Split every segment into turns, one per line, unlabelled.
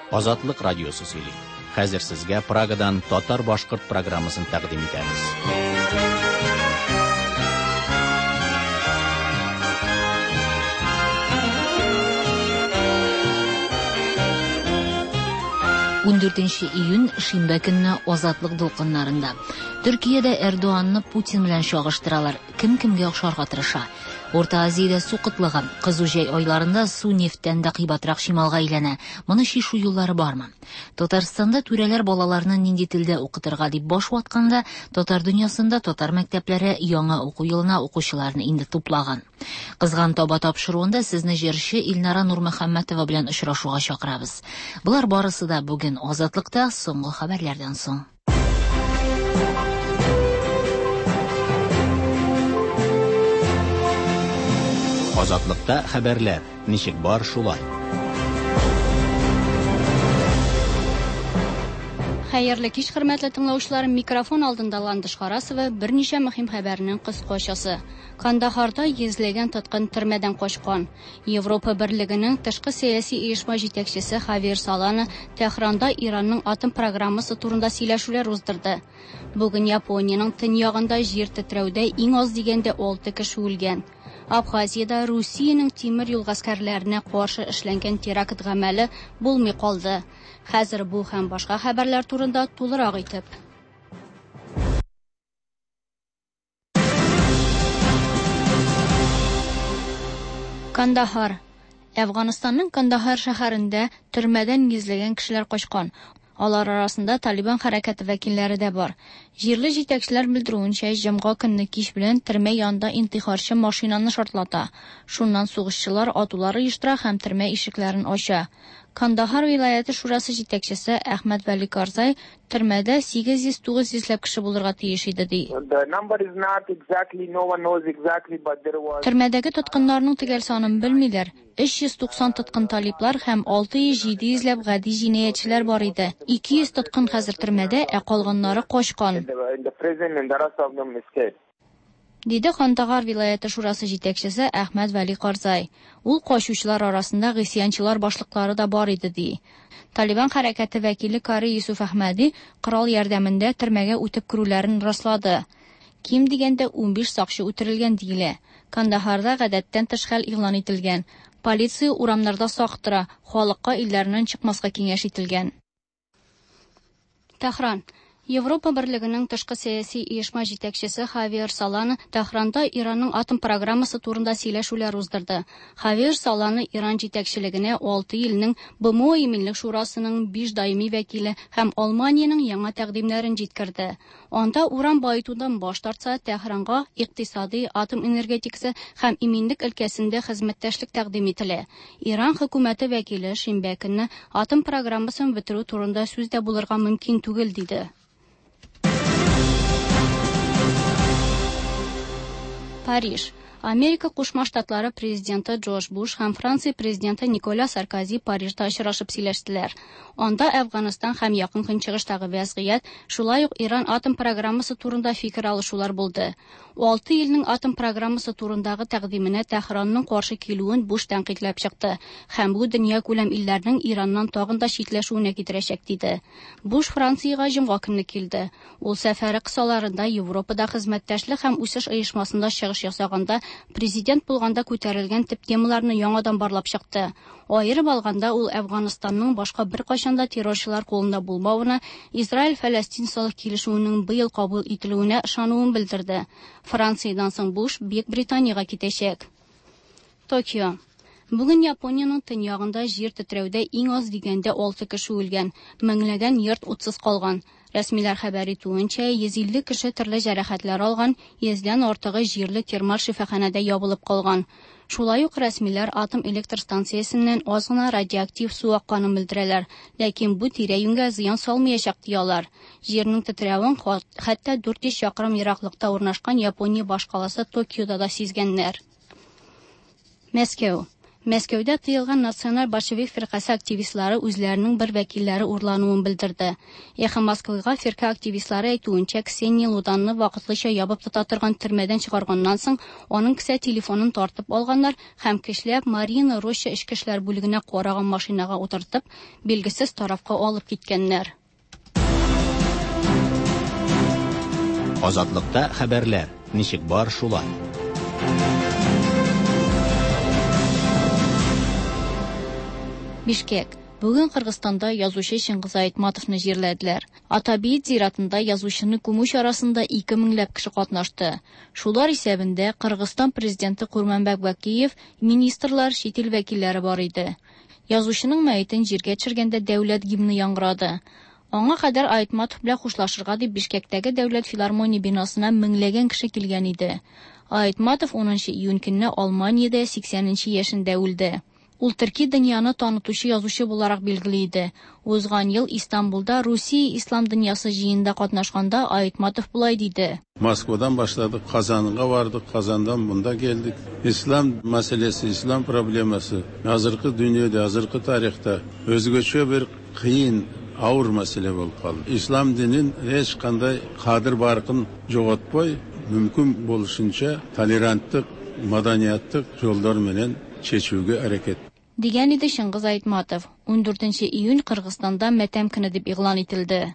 Азатлык радиосы сөйли. Хәзер сезгә Прагадан татар-башкорт программасын тәкъдим итәбез.
июнь шимбә көнне Азатлык дулкыннарында. Төркиядә Эрдоганны Путин белән чагыштыралар. Кем кемгә охшарга тырыша? Орта Азиядә су кытлыгы, кызу җәй айларында су нефттән дә кыйбатрак шималга әйләнә. Моны чишү юллары бармы? Татарстанда түрәләр балаларны нинди телдә укытырга дип баш ватканда, татар дөньясында татар мәктәпләре яңа уку елына укучыларны инде туплаган. Кызган таба тапшыруында сезне җырчы Илнара Нурмөхәммәтова белән очрашуга чакырабыз. Булар барысы да бүген Азатлыкта соңгы хәбәрләрдән соң.
Азатлыкта хәбәрләр. Ничек бар шулай?
Хәерле кич, хөрмәтле тыңлаучылар, микрофон алдында Ландыш Харасова берничә мөһим хәбәрнең кыскачасы. Кандаһарда йөзләгән тоткын төрмәдән качкан. Европа Берлегенең тышкы сәяси оешма җитәкчесе Хавьер Солана Тәһранда Иранның атом программасы турында сөйләшүләр уздырды. Бүген Япониянең төньягында җир тетрәүдә иң аз дигәндә 6 кеше үлгән. Абхазиядә Русиянең тимер юл гаскәрләренә каршы эшләнгән теракт гамәле булмый калды. Хәзер бу һәм башка хәбәрләр турында тулырак итеп. Кандахар. Әфганстанның Кандахар шәһәрендә төрмәдән йөзләгән кешеләр качкан. Алар арасында Талибан хәрәкәте вәкилләре дә бар. Җирле җитәкчеләр белдерүенчә, җомга көнне кич белән төрмә янында интихарчы машинаны шартлата. Шуннан сугышчылар атулары оештыра һәм төрмә ишекләрен ача. Кандахар вилаяты шурасы җитәкчесе Әхмәт Вәли Карзай төрмәдә 800-900 кеше булырга тиеш иде ди. Төрмәдәге тоткыннарның төгәл санын белмиләр. 390 тоткын талиблар һәм 600-700 гади җинаятьчеләр бар иде. 200 тоткын хәзер төрмәдә, ә калганнары качкан. Диде Кандахар вилаяты шурасы җитәкчесе Әхмәт Вәли Карзай. Ул качучылар арасында гысьянчылар башлыклары да бар иде ди. Талибан хәрәкәте вәкиле Кари Юсуф Әхмәди корал ярдәмендә төрмәгә үтеп керүләрен раслады. Ким дигәндә 15 сакчы үтерелгән дилә. Кандахарда гадәттән тыш хәл игълан ителгән. Полиция урамнарда сактыра, халыкка илләреннән чыкмаска киңәш ителгән. Тәһран. Европа Берлегенең тышкы сәяси оешма җитәкчесе Хавьер Солана Тәһранда Иранның атом программасы турында сөйләшүләр уздырды. Хавьер Солана Иран җитәкчелегенә 6 илнең БМО Милләт шурасының 5 даими вәкиле һәм Алманиянең яңа тәкъдимнәрен җиткерде. Анда уран байытудан баш тартса, Тәһранга икътисади, атом энергетикасы һәм иминлек өлкәсендә хезмәттәшлек тәкъдим ителә. Иран хөкүмәте вәкиле шимбә көнне атом программасын бетерү турында сүз дә булырга мөмкин түгел диде. Париж. Америка Кушма Штатлары президенты Джордж Буш һәм Франция президенты Николя Саркози Парижда очрашып сөйләштеләр. Анда Әфганстан һәм Якын Көнчыгыштагы вәзгыять, шулай ук Иран атом программасы турында фикер алышулар булды. 6 илнең атом программасы турындагы тәкъдименә Тәһранның каршы килүен Буш тәнкыйтьләп чыкты һәм бу дөнья күләм илләрнең Ираннан тагын да читләшүенә китерәчәк диде. Буш Франциягә җомга көнне килде. Ул сәфәре кысаларында Европада хезмәттәшлек һәм үсеш оешмасында чыгыш ясаганда президент булганда күтәрелгән төп темаларны яңадан барлап чыкты. Аерып алганда ул Әфганстанның башка бер кайчанда террорчылар кулында булмавына, Израиль-Фәләстин солых килешүенең быел кабул ителүенә ышануын белдерде. Франциядән соң Буш Бөекбританияга китәчәк. Токио. Бүген Япониянең төньягында җир тетрәүдә иң аз дигәндә 6 кеше үлгән, меңләгән йорт утсыз калган. Рәсмиләр хәбәр итүенчә, 150 кеше төрле җәрәхәтләр алган, 100дән артыгы җирле термаль шифаханәдә ябылып калган. Шулай ук рәсмиләр атом электр станциясеннән аз гына радиоактив су акканын белдерәләр, ләкин бу тирә-юньгә зыян салмаячак диялар. Җирнең тетрәвен хәтта 400 чакрым ераклыкта урнашкан Япония башкаласы Токиода да сизгәннәр. Мәскәү. Мәскәүдә тыелган националь большевик фиркасы активистлары үзләренең бер вәкилләре урлануын белдерде. Эхо Москвага фирка активистлары әйтүенчә, Ксения Луданны вакытлыча ябып тота торган төрмәдән чыгарганнан соң, аның кесә телефонын тартып алганнар һәм көчләп Марина Роща эчке эшләр бүлегенә караган машинага утыртып, билгесез тарафка алып киткәннәр.
Азатлыкта хәбәрләр. Ничек бар шулай?
Бишкек. Бүген Кыргызстанда язучы Шыңгыз Айтматовны җирләделәр. Атабиит зиратында язучыны күмү чарасында 2000 кеше катнашты. Шулар исәбендә Кыргызстан президенты Курманбек Бакиев, министрлар, чит ил вәкилләре бар иде. Язучының мәетен җиргә төшергәндә дәүләт гимны яңгырады. Аңа кадәр Айтматов белән хушлашырга дип Бишкектәге дәүләт филармония бинасына меңләгән кеше килгән иде. Айтматов 10 июнь көнне Алманиядә 80 яшендә үлде. Ул төрки дөньяны танытучы язучы буларак билгеле иде. Узган ел Истанбулда Русия ислам дөньясы җыенында катнашканда Айтматов булай диде.
Москвадан башладык, Казанга бардык, Казандан монда келдик. Ислам мәсьәлесе, ислам проблемасы хәзерге дөньяда, хәзерге тарихта өзгөчө бер кыйын, авыр мәсьәле булып калды. Ислам динин һеч кандай кадыр баркын жоготпой, мөмкин булышынча толеранттык, маданияттык жолдар менен чечүүгө аракет.
Дигән иде Шыңгыз Айтматов. 14 июнь Кыргызстанда матәм көне дип игълан ителде.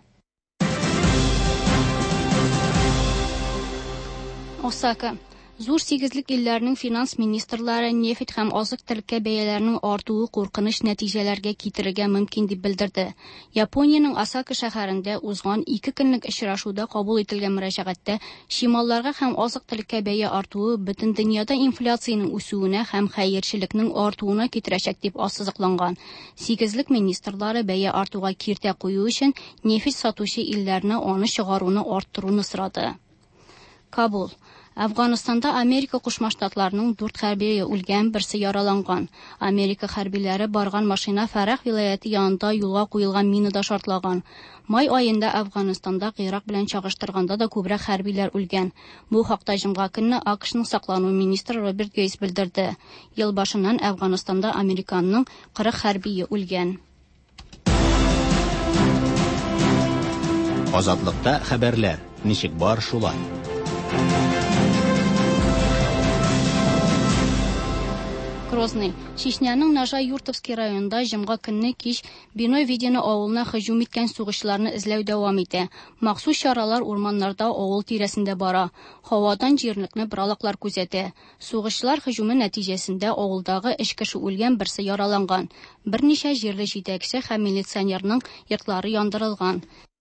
Осака. Зур сигезлек илләрнең финанс министрлары нефть һәм азык-төлеккә бәяләренең артуы куркыныч нәтиҗәләргә китерергә мөмкин дип белдерде. Япониянең Осака шәһәрендә узган 2 көнлек очрашуда кабул ителгән мөрәҗәгатьтә шималларга һәм азык-төлеккә бәя артуы бөтен дөньяда инфляцияның үсүенә һәм хәерчелекнең артуына китерәчәк дип ассызыкланган. Сигезлек министрлары бәя артуга киртә кую өчен нефть сатучы илләрне аны чыгаруны арттыруны сорады. Кабул. Әфганстанда Америка Кушма Штатларының 4 хәрбие үлгән, берсе яраланган. Америка хәрбиләре барган машина Фарах вилаяты янында юлга куелган минада шартлаган. Май айында Әфганстанда Ирак белән чагыштырганда да күбрәк хәрбиләр үлгән. Бу хакта җомга көнне АКШның саклану министры Роберт Гейс белдерде. Ел башыннан Әфганстанда Американың 40 хәрбие үлгән.
Азатлыкта хәбәрләр. Ничек бар шулай?
Грозный. Чечняның Нажа-Юртовский районында җомга көнне кич Биной-Ведено авылына һөҗүм иткән сугышларны эзләү дәвам итә. Махсус чаралар урманнарда авыл тирәсендә бара. Һавадан җирлекне биралаклар күзәтә. Сугышлар һөҗүме нәтиҗәсендә авылдагы 3 кеше үлгән, берсе яраланган. Берничә җирле җитәкче һәм милиционерның йортлары яндырылган.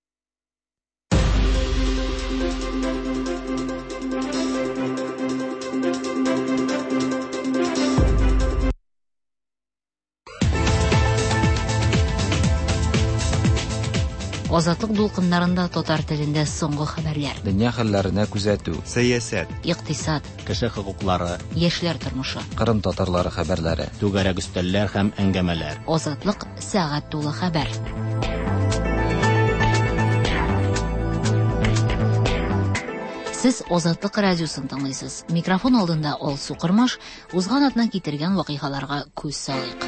Азатлык дулкыннарында татар телендә соңгы хәбәрләр.
Дөнья хәлләренә күзәтү, сәясәт,
Икътисад,
Кеше хокуклары,
яшьләр тормышы.
Кырым татарлары хәбәрләре.
түгәрәк өстәлләр һәм әңгәмәләр.
Азатлык сәгать тулы хәбәр. Сез Азатлык радиосын тыңлыйсыз. Микрофон алдында Алсу Кырмаш, узган атна китергән вакыйгаларга күз салыйк.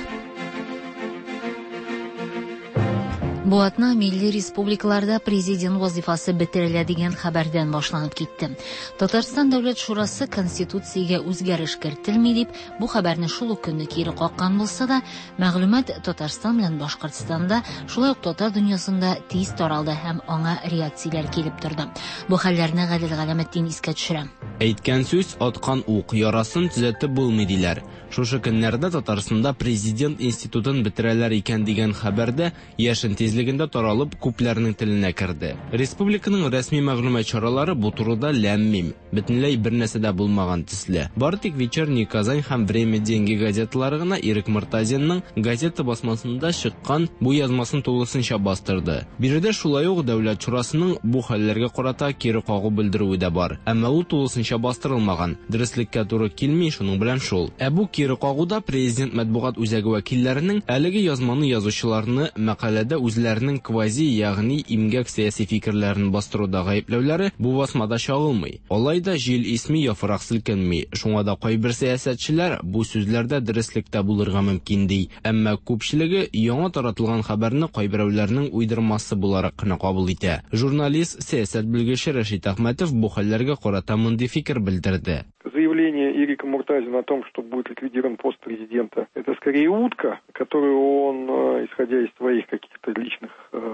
Бу атна милли республикаларда президент вазифасы бетерелә дигән хәбәрдән башланып китте. Татарстан дәүләт шурасы конституциягә үзгәреш кертелми дип, бу хәбәрне шул ук көнне кире каккан булса да, мәгълүмат Татарстан белән Башкортстанда, шулай ук татар дөньясында тиз таралды һәм аңа реакцияләр килеп торды. Бу хәлләрне Гадел Галәмәтдин искә төшерә.
Әйткән сүз аткан ук ярасын төзәтеп булмый диләр. Шушы көннәрдә Татарстанда президент институтын бетерәләр икән дигән хәбәрдә яшен тизлегендә таралып күпләрнең теленә керде. Республиканың рәсми мәгълүмат чаралары бу турыда ләммим, бөтенләй бер нәрсә дә булмаган төсле. Бары тик Вечерний Казань һәм Время деньги газеталары гына Ирек Мортазинның газета басмасында чыккан бу язмасын тулысынча бастырды. Биредә шулай ук дәүләт шурасының бу хәлләргә карата кире кагу белдерүе дә бар. Әмма ул тулысынча бастырылмаган. Дөреслеккә туры килми, шуның белән шул. Бу кире кагуда президент матбугат үзәге вәкилләренең әлеге язманы язучыларны мәкаләдә үзләренең квази, ягъни имгәк сәяси фикерләрен бастыруда гаепләүләре бу басмада чагылмый. Алайда җил исми яфрак селкенми. Шуңа да кайбер сәясәтчеләр бу сүзләрдә дөреслектә булырга мөмкин ди. Әмма күпчелеге яңа таратылган хәбәрне кайберәүләрнең уйдырмасы буларак кына кабул итә. Журналист, сәясәт белгече Рәшит Әхмәтов бу хәлләргә карата мондый фикер белдерде.
Заявление Эрика Муртазина о том, что будет ликвидирован пост президента, это скорее утка, которую он, исходя из своих каких-то личных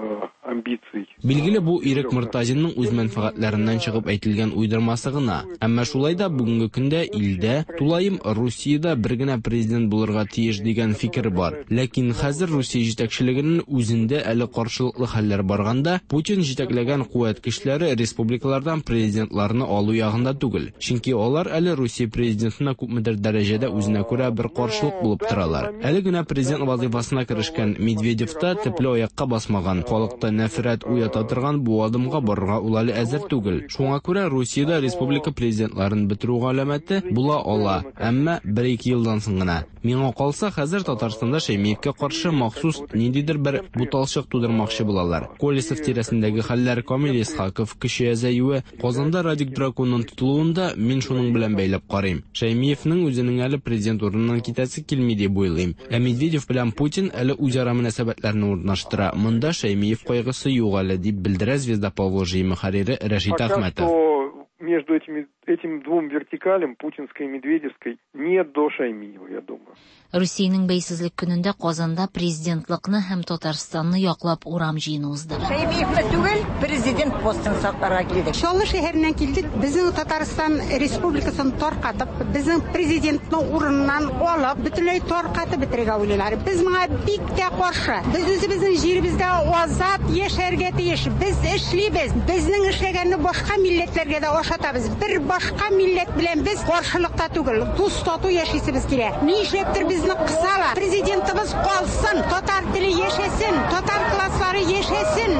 амбиций.
Билгеле, бу Эрик Муртазинның үз мәнфәгатьләреннән чыгып әйтелгән уйдырмасы гына. Әмма шулай да бүгенге көндә илдә тулаем Русиядә бер генә президент булырга тиеш дигән фикер бар. Ләкин хәзер Русия җитәкчелегенең үзендә әле каршылыклы хәлләр барганда, Путин җитәкләгән куәт көчләре республикалардан президентларны алу ягында түгел. Чөнки алар әле Русия президентына күпмедер дәрәҗәдә үзенә күрә бер каршылык булып торалар. Әле генә президент вазифасына керешкән Медведев та тепле аякка басмаган, халыкта нәфрәт уята торган бу адымга барырга ул әле әзер түгел. Шуңа күрә Русиядә республика президентларын бетерү галәмәте була ала, әмма 1-2 елдан соң гына. Миңа калса, хәзер Татарстанда Шәймиевкә каршы махсус ниндидер бер буталчык тудырмакчы булалар. Колесов тирәсендәге хәлләр, Камил Исхаков кеше әзәюе, Казанда Радик Драконның тотылуында мин шуның белән бәйләп карыйм. Шәймиевнең үзенең әле президент урыныннан китәсе килми дип уйлыйм. Ә Медведев белән Путин әле үзара мөнәсәбәтләрне урнаштыра. Монда Шәймиев кайгысы юк әле дип белдерә Звезда Поволжья мөхәррире Рәшит Әхмәтов.
Между этим двум вертикалям, путинской и медведевской, нет до Шаймиева, я думаю.
Русиянең бәйсезлек көнендә Казанда президентлыкны һәм Татарстанны яклап урам җыены узды.
Шәймиевне түгел, президент постын сакларга килдек.
Чаллы шәһәреннән килдек. Безнең Татарстан Республикасын таркатып, безнең президентның урыннан алып, бөтенләй таркатып бетерергә уйлыйлар. Без моңа бик тә каршы. Без үзебезнең җиребездә азат яшәргә тиеш. Без эшлибез. Безнең эшләгәнне башка милләтләргә дә ашатабыз. Бер башка милләт белән без каршылыкта түгел. Дус тату яшисебез кирәк. Нишләптер безне кысалар? Президентыбыз калсын, татар теле яшәсен, татар класслары яшәсен.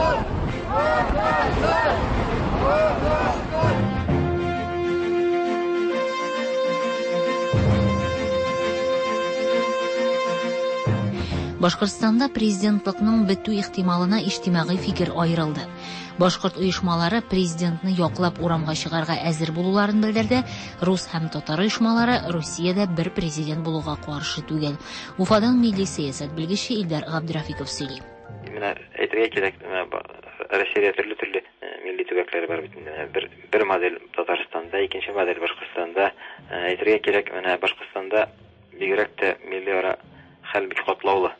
Башкортстанда президентлыкның бетү ихтималына иҗтимагый фикер аерылды. Башкорт оешмалары президентны яклап урамга чыгарга әзер булуларын белдерде. Рус һәм татар оешмалары Русиядә бер президент булуга каршы түгел. Уфадан милли сәясәт белгече Илдар Габдрафиков сөйли.
Менә әйтергә кирәк, Россиядә төрле милли төбәкләр бар бит. Бер модель Татарстанда, икенче модель Башкортстанда. Әйтергә кирәк, менә Башкортстанда бигрәк тә милли ара хәл бик катлаулы.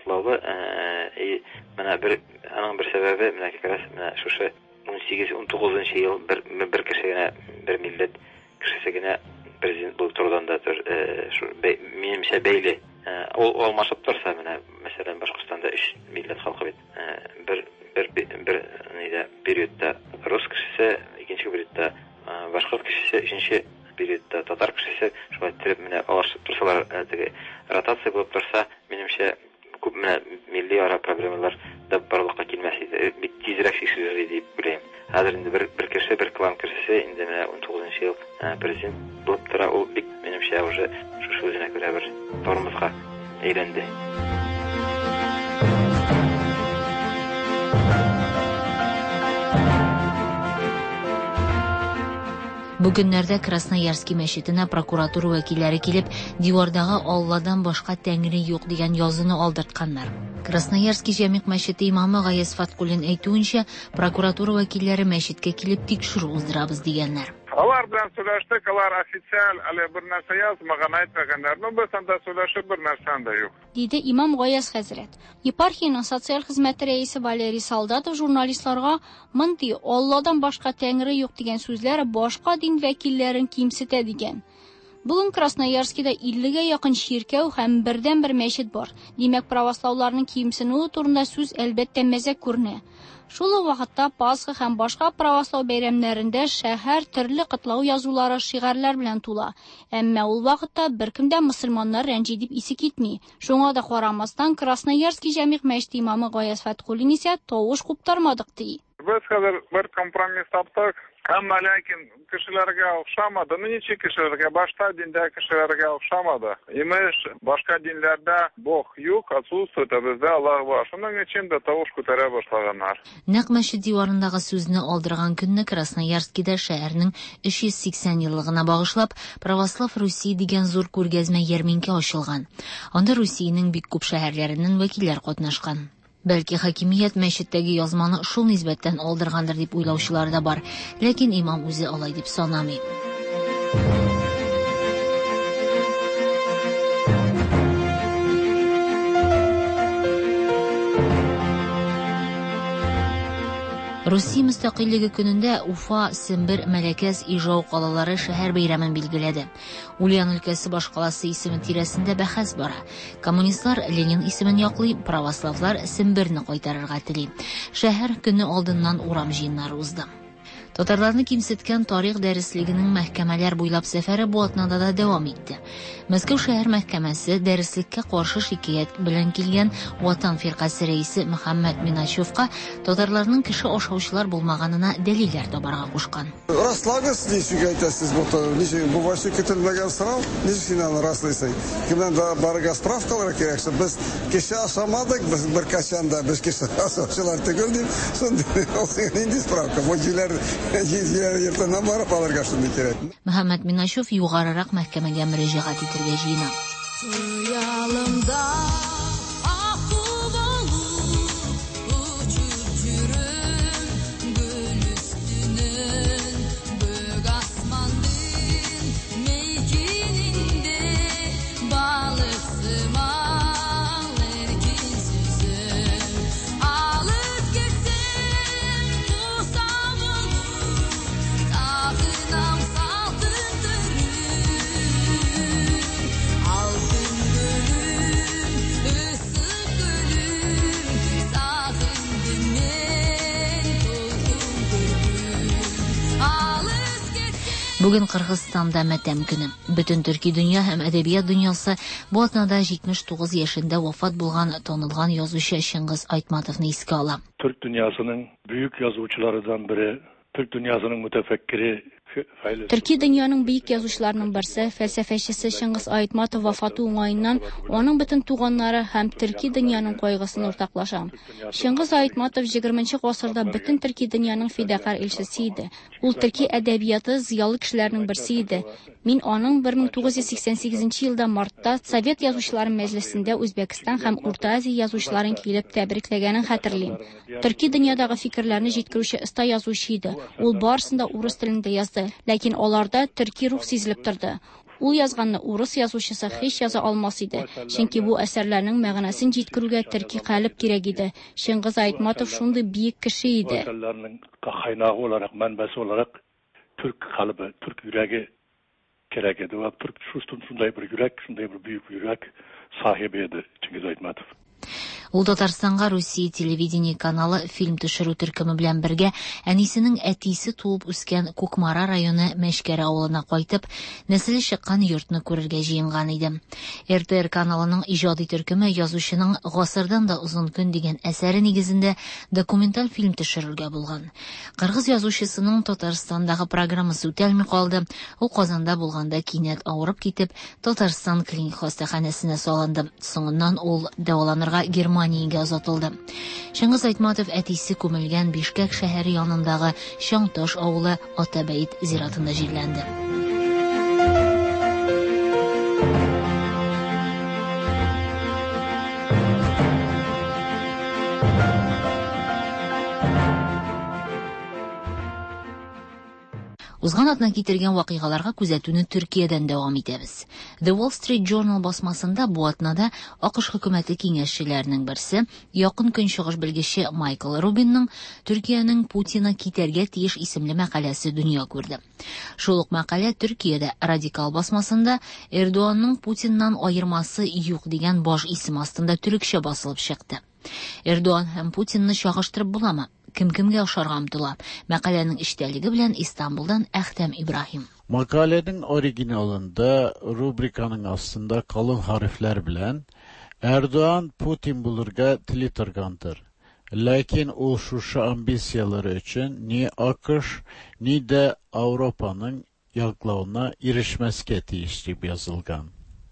Менә аның бер сәбәбе менә якраз менә шушы 18-19 ел бер кеше генә, бер милләт кешесе генә президент булып торган да минемчә бәйле. Ул алмашып торса, менә мәсәлән Башкортстанда 3 милләт халкы бит. Бер нидә периодта рус кешесе, икенче периодта башкорт кешесе, өченче периодта татар кешесе, шулай итеп менә алышып торсалар, ротация булып торса, минемчә күп менә милли ара проблемалар да барлыкка килмәс иде. Бик тизрәк шешелер дип уйлыйм. Хәзер инде бер кеше, бер клан кешесе инде менә 19 ел президент булып тора, ул бик минемчә уже шушы үзенә күрә бер тормозга әйләнде.
Бүгеннәрдә Красноярский мәчетенә прокуратура вәкилләре килеп, дивардагы Алладан башка тәңре юк дигән язуны алдыртканнар. Красноярский җәмигъ мәчете имамы Гаяз Фаткуллин әйтүенчә, прокуратура вәкилләре мәчеткә килеп тикшерү уздырабыз дигәннәр.
Алар белән сөйләштек, алар официаль әле бер нәрсә язмаган, әйтмәгәннәр. Без анда сөйләшеп бер нәрсә дә юк.
Диде имам Гаяз хәзрәт. Епархияның социаль хезмәте рәисе Валерий Солдатов журналистларга мондый Алладан башка тәңре юк дигән сүзләр башка дин вәкилләрен кимсетә дигән. Бүген Красноярскида 50-гә якын ширкәү һәм бердән-бер мәчет бар. Димәк, правослауларның кимсенүе турында сүз әлбәттә мәзәк күренә. Шул вакытта Пасха һәм башка правослау бәйрәмнәрендә шәһәр төрле кытлау язулары, шигарлар белән тула. Әмма ул вакытта беркем дә мөселманнар рәнҗи дип исе китми. Шуңа да карамастан Красноярский җәмигъ мәчете имамы Гаяз Фаткуллин исә тавыш куптармадык ди.
Biz hozir bir kompromiss topdik. Ammo lekin kishilarga o'xshamadi. Necha kishilarga, boshqa dinda kishilarga o'xshamadi. Imish boshqa dinlarda Bog yo'q, отсутствует, bizda Alloh bor. Shuning uchun da tovush ko'tara boshlaganlar.
Naq masjid divarındагы сүзне алдырган көнне Красноярскида шәһәрнең 380 еллыгына багышлап Православ Руси дигән зур күргәзмә ярминке ачылган. Анда Русиянең бик күп шәһәрләреннән вәкилләр катнашкан. Бәлки хакимият мәчеттәге язманы шул нисбәттән алдыргандыр дип уйлаучылар да бар, ләкин имам үзе алай дип санамый. Русия мөстәкыйльлеге көнендә Уфа, Сембер, Мәләкәс, Ижау калалары шәһәр бәйрәмен билгеләде. Ульян өлкәсе башкаласы исеме тирәсендә бәхәс бара. Коммунистлар Ленин исемен яклый, православлар Семберне кайтарырга тели. Шәһәр көне алдыннан урам җыеннары узды. Татарларны кимсеткән тарих дәреслегенең мәхкәмәләр буйлап сәфәре бу атнада да дәвам итте. Мәскәү шәһәр мәхкәмәсе дәреслеккә каршы шикаят белән килгән Ватан фиркасы рәисе Мөхәммәд Миначевка татарларның кеше ашаучылар булмаганына дәлилләр табарга кушкан.
Раслагыз, ничек әйтәсез, бу ваше көтелмәгән сорау, ничек аны раслыйсыз? Кемнән дә барга справкалар кирәк, без кеше ашамадык, без бер качан да без кеше ашаучылар түгел дип, шундый инде справка, вәкилләр
Мөхәммәд Миначев югарырак мәхкәмәгә мөрәҗәгать итәргә җыена. Бүген Кыргызстанда матәм көне. Бөтен төрки дөнья һәм әдәбият дөньясы бу атнада 79 яшендә вафат булган танылган язучы Шыңгыз Айтматовны искә ала.
Türk dünyasının büyük yazıcılarından biri, Türk dünyasının mütefekkiri
Төрки дөньяның бөек язучыларының берсе, фәлсәфәчесе Шыңгыз Айтматов вафаты уңаеннан аның бөтен туганнары һәм төрки дөньяның кайгысын уртаклаша. Шыңгыз Айтматов 20нче гасырда бөтен төрки дөньяның фидакар илчесе иде. Ул төрки әдәбияты зыялы кешеләрнең берсе иде. Мин аның 1988 елда мартта Совет язучылары мәҗлесендә Үзбәкстан һәм Урта Азия язучыларын килеп тәбрикләгәнен хәтерлим. Төрки дөньядагы фикерләрне җиткерүче оста язучы иде. Ул барысында урыс телендә язды. Ләкин аларда төрки рух сизелеп торды. Ул язганны урыс язучысы һич яза алмас иде, чөнки бу әсәрләрнең мәгънәсен җиткерүгә төрки калып кирәк иде. Шыңгыз Айтматов шундый бийек кеше иде.
Әсәрләрнең кайнагы olarak, мәнбәсе olarak Türk калбы, Türk йөрәге кирәк иде. Ва Türk шундай бер йөрәк, шундай бер бүйек йөрәк сахибе иде Шыңгыз Айтматов.
Ул Татарстанга Русия телевидение каналы фильм төшерү төркеме белән бергә әнисенең әтисе туып үскән Кукмара районы Мәшкәр авылына кайтып, нәселе чыккан йортны күрергә җыенган иде. РТР каналының иҗади төркеме язучының Гасырдан да узын көн дигән әсәре нигезендә документаль фильм төшерергә булган. Кыргыз язучысының Татарстандагы программасы үтәлми калды. Ул Казанда булганда кинәт авырып китеп, Татарстан клиник хастаханәсенә салынды. Соңыннан ул дәваланырга Германиягә озатылды. Шыңгыз Айтматов әтисе күмелгән Бишкәк шәһәре янындагы Шаңташ авылы Атабәйт зиратында җирләнде. Узган атна китергән вакыйгаларга күзәтүне Төркиядән дәвам итәбез. The Wall Street Journal басмасында бу атнада АКШ хөкүмәте киңәшчеләренең берсе, якын көнчыгыш белгече Майкл Рубинның Төркиянең Путина китәргә тиеш исемле мәкаләсе дөнья күрде. Шул ук мәкалә Төркиядә Радикал басмасында Эрдоганның Путиннан аермасы юк дигән баш исем астында төрекчә басылып чыкты. Эрдоган һәм Путинны чагыштырып буламы? Кем-кемгә охшарга омтыла? Мәкаләнең эчтәлеге белән Истанбулдан Әхтәм Ибраһим.
Мәкаләнең оригиналында рубриканың астында калын хәрефләр белән Эрдоган Путин булырга тели торгандыр. Lakin ol şuşa ambisiyaları için ni AKış ni de Avrupa'nın yaklağına erişmeske tiyişli yazılgan.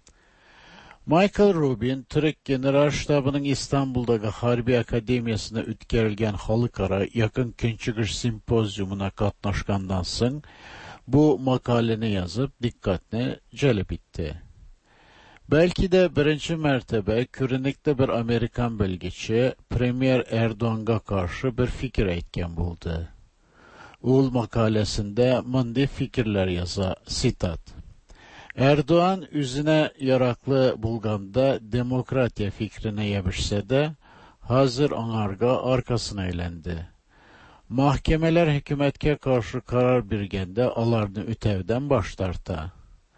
Michael Rubin, Türk General Ştabı'nın İstanbul'daki Harbi Akademiyasına ütkerilgen halkara yakın künçügüş simpozyumuna katnaşkandan soň bu makaleni yazıp dikkatini celep etti. Belki de birinci mertebe kürinlikte bir Amerikan belgeçi Premier Erdoğan'a karşı bir fikir etken buldu. Ul makalesinde mındı fikirler yaza, sitat. Erdoğan üzüne yaraklı bulganda demokratiya fikrine yebişse de hazır onarga arkasına eğlendi. Mahkemeler hükümetke karşı karar birgende alarını ütevden başlarta.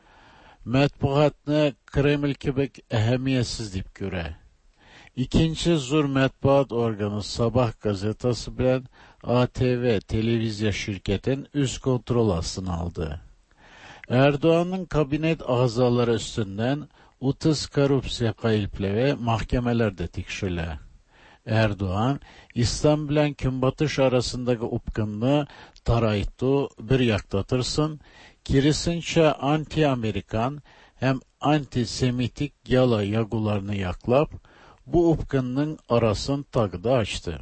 Mətbuatını Kreml kibik ehemmiyetsiz deyip göre. İkinci zur mətbuat organı Sabah gazetası bilen ATV televizya şirketin üst kontrol altına aldı. Erdoğan'ın kabinet azaları üstünden 30 korrupsiya kayıpları mahkemelerde tekşile. Erdoğan, İslam bilen Kümbatış arasındaki upkınlığı taraytı bir yaktatırsın, kirisinçe anti-Amerikan hem anti-Semitik yala yagularını yaklap, bu upkınlığın arasını tagda açtı.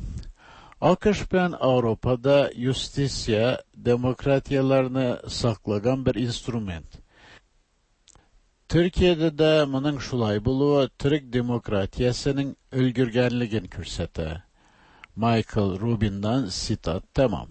AKış ben Avrupa'da justisya demokratiyalarını saklagan bir instrument. Türkiye'de de bunun şulay buluğu Türk demokratiyasının ölgürgenligini kürsete. Michael Rubin'dan sitat tamam.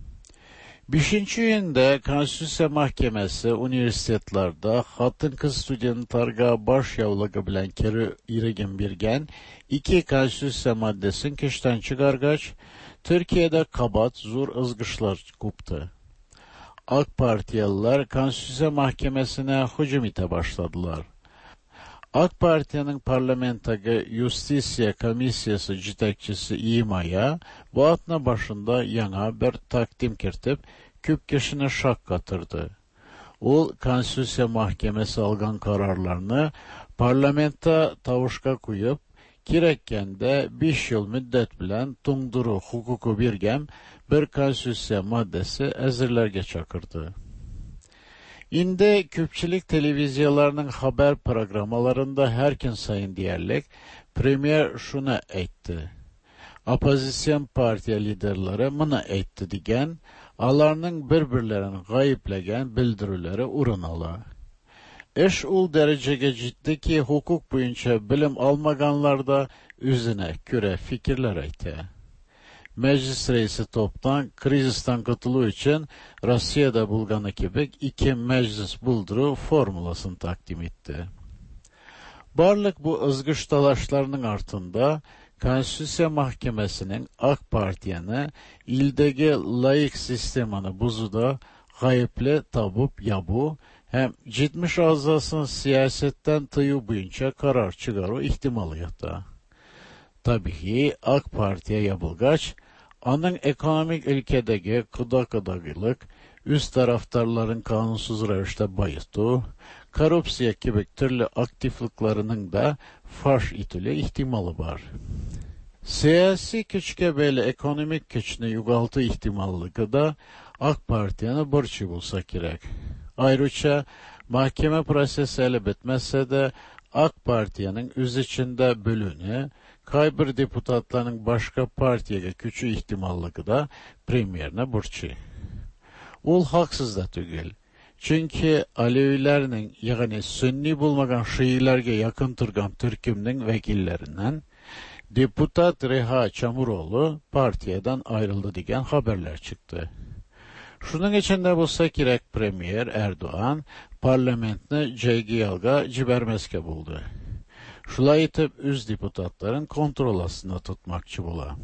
5. yılında Konstitusiya Mahkemesi üniversitetlerde hatın kız studentarga baş yavlaga bilen keri irigin birgen 2 Konstitusiya maddesin kişten çıkargaç, Türkiye'de kabat zur ızgışlar kuptu. AK Partiyalılar Konstitusiya Mahkemesi'ne hücum ite başladılar. AK Parti'nin parlamentagi Justisya Komisyası citekçisi İma'ya bu atna başında yana bir takdim kirtip küp kişine şak katırdı. O Konstitusiya Mahkemesi algan kararlarını parlamenta tavuşka koyup kirekken de 5 yıl müddet bilen tungduru hukuku birgem bir konstitusiya maddesi ezirlerge çakırdı. İndi küpçilik televizyalarının haber programalarında herkin sayın diyerlik Premier şuna etti. Opozisyon partiya liderleri mına etti digen, alarının birbirlerini gayipleyen bildirileri uranalı. Eş ul derecege ciddi ki hukuk boyunca bilim almaganlar da üzüne küre fikirler etti. Meclis reisi toptan krizisten katılığı için Rusya'da bulgan ekibik 2 meclis bulduru formulasını takdim etti. Barlık bu ızgış dalaşlarının artında Konstitusiya Mahkemesi'nin AK Partiyanı ildeki layık sistemini buzuda gayiple tabup yabu hem cidmiş azasının siyasetten tıyu boyunca karar çıkarı ihtimaliyata. Tabii ki AK Parti'ye yapılgaç, anın ekonomik ülkedeki kıdakıdakılık, üst taraftarların kanunsuz revişte bayıtı, korrupsiya gibi türlü aktifliklerinin de faş itili ihtimali var. Siyasi güçke böyle ekonomik güçünü yugaltı ihtimallığı da AK Parti'ye borçlu bulsa gerek. Ayrıca mahkeme prosesi ele bitmezse de AK Parti'nin üz içinde bölünü, kaybır deputatlarının başka partiye küçü ihtimallığı da premierine borçlu. Ol haksız da tügül. Çünkü Alevilerinin yani Sünni bulmagan Şiilerge yakın turgan Türkümün vekillerinden deputat Reha Çamuroğlu partiyeden ayrıldı diyen haberler çıktı. Şunun içinde bulsa gerek Premier Erdoğan parlamentini CGL'ga cibermeske buldu. Şulay itip üz deputatların kontrol altında tutmakçı bula.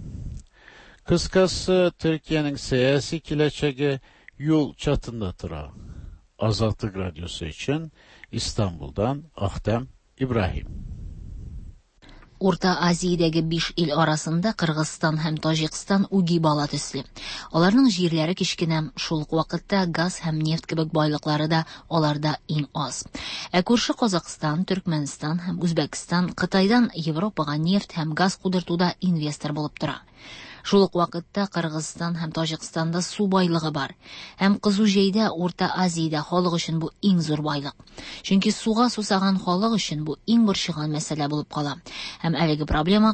Kıskası Türkiye'nin siyasi kileçegi yol çatında tıra. Azatlık Radyosu için İstanbul'dan Ahtem İbrahim.
Урта Азиядәге 5 ил арасында Кыргызстан һәм Таҗикстан үги бала төсле. Аларның җирләре кичкенә, шул ук вакытта газ һәм нефт кебек байлыклары да аларда иң аз. Ә күрше Казакстан, Төркмәнстан һәм Үзбәкстан Кытайдан Европага нефт һәм газ кудыртуда инвестор булып тора. Шул ук вакытта Кыргызстан һәм Таҗикстанда су байлыгы бар. Һәм Кызу җәйдә Урта Азиядә халык өчен бу иң зур байлык. Чөнки суга сусаган халык өчен бу иң борчыган мәсьәлә булып кала. Һәм әлеге проблема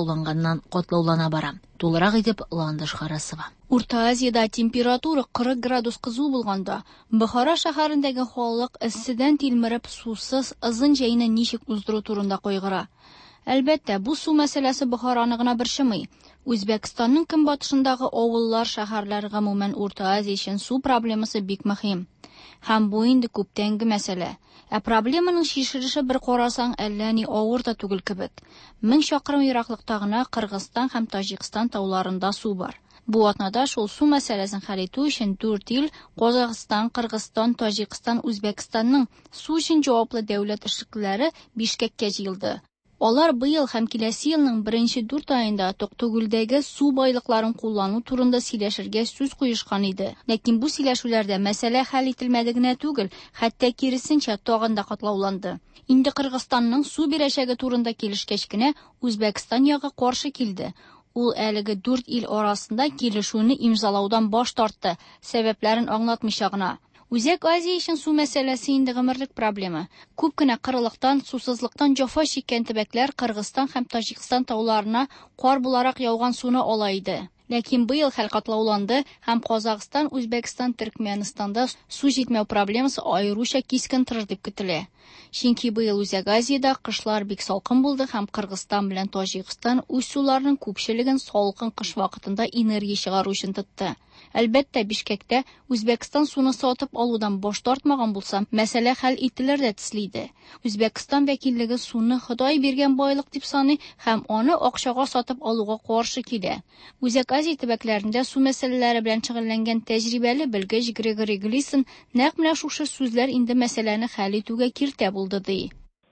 катлаулана бара. Тулырак итеп Ландыш Харасова.
Урта Азиядә температура 40 градус кызу булганда, Бохара шәһәрендәге халык эсседән тилмереп сусыз озын җәйне ничек уздыру турында кайгыра. Әлбәттә, бу су мәсьәләсе Бохараны гына борчымый. Үзбәкстанның көнбатышындагы авыллар, шәһәрләр гомумән Урта Азия өчен су проблемасы бик мөһим. Һәм бу инде күптәнге мәсьәлә. Проблеманың шишелеше бер карасаң әллә ни авыр да түгел кебек. 1000 чакрым ераклыкта гына Кыргызстан һәм Таҗикстан тауларында су бар. Бу атнада шул су мәсьәләсен хәл итү өчен 4 ил Казакстан, Кыргызстан, Таҗикстан, Үзбәкстанның су өчен җаваплы дәүләт эшлеклеләре Бишкеккә җыелды. Алар быел һәм киләсе елның 1-4 аенда Токтогүлдәге су байлыкларын куллану турында сөйләшергә сүз куешкан иде. Ләкин бу сөйләшүләрдә мәсьәлә хәл ителмәде генә түгел, хәтта киресенчә тагын да катлауланды. Инде Кыргызстанның су бирәчәге турында килешкәч кенә Үзбәкстан ягы каршы килде. Ул әлеге 4 ил арасында килешүне имзалаудан баш тартты, сәбәпләрен аңлатмыйча гына. Үзәк Азия өчен су мәсьәләсе инде гомерлек проблема. Күп кенә кырылыктан, сусызлыктан җафа чиккән төбәкләр Кыргызстан һәм Таҗикстан тауларына кар буларак яуган суны ала иде. Ләкин быел хәл катлауланды һәм Казакстан, Үзбәкстан, Төркмәнстанда су җитмәү проблемасы аеруча кискен торыр дип көтелә. Чөнки быел Үзәк Азиядә кышлар бик салкын булды һәм Кыргызстан белән Таҗикстан үз суларының күпчелеген салкын кыш вакытында энергия чыгару өчен тотты. Әлбәттә, Бишкектә Үзбәкстан суны сатып алудан баш тартмаган булса, мәсьәлә хәл ителер дә төсле. Үзбәкстан вәкиллеге суны Ходай биргән байлык дип саный һәм аны акчага сатып алуга каршы килә. Үзәк Азия төбәкләрендә су мәсьәләләре белән шөгыльләнгән тәҗрибәле белгеч Грегори Глисон нәкъ менә шушы сүзләр инде мәсьәләне хәл итүгә киртә булды ди.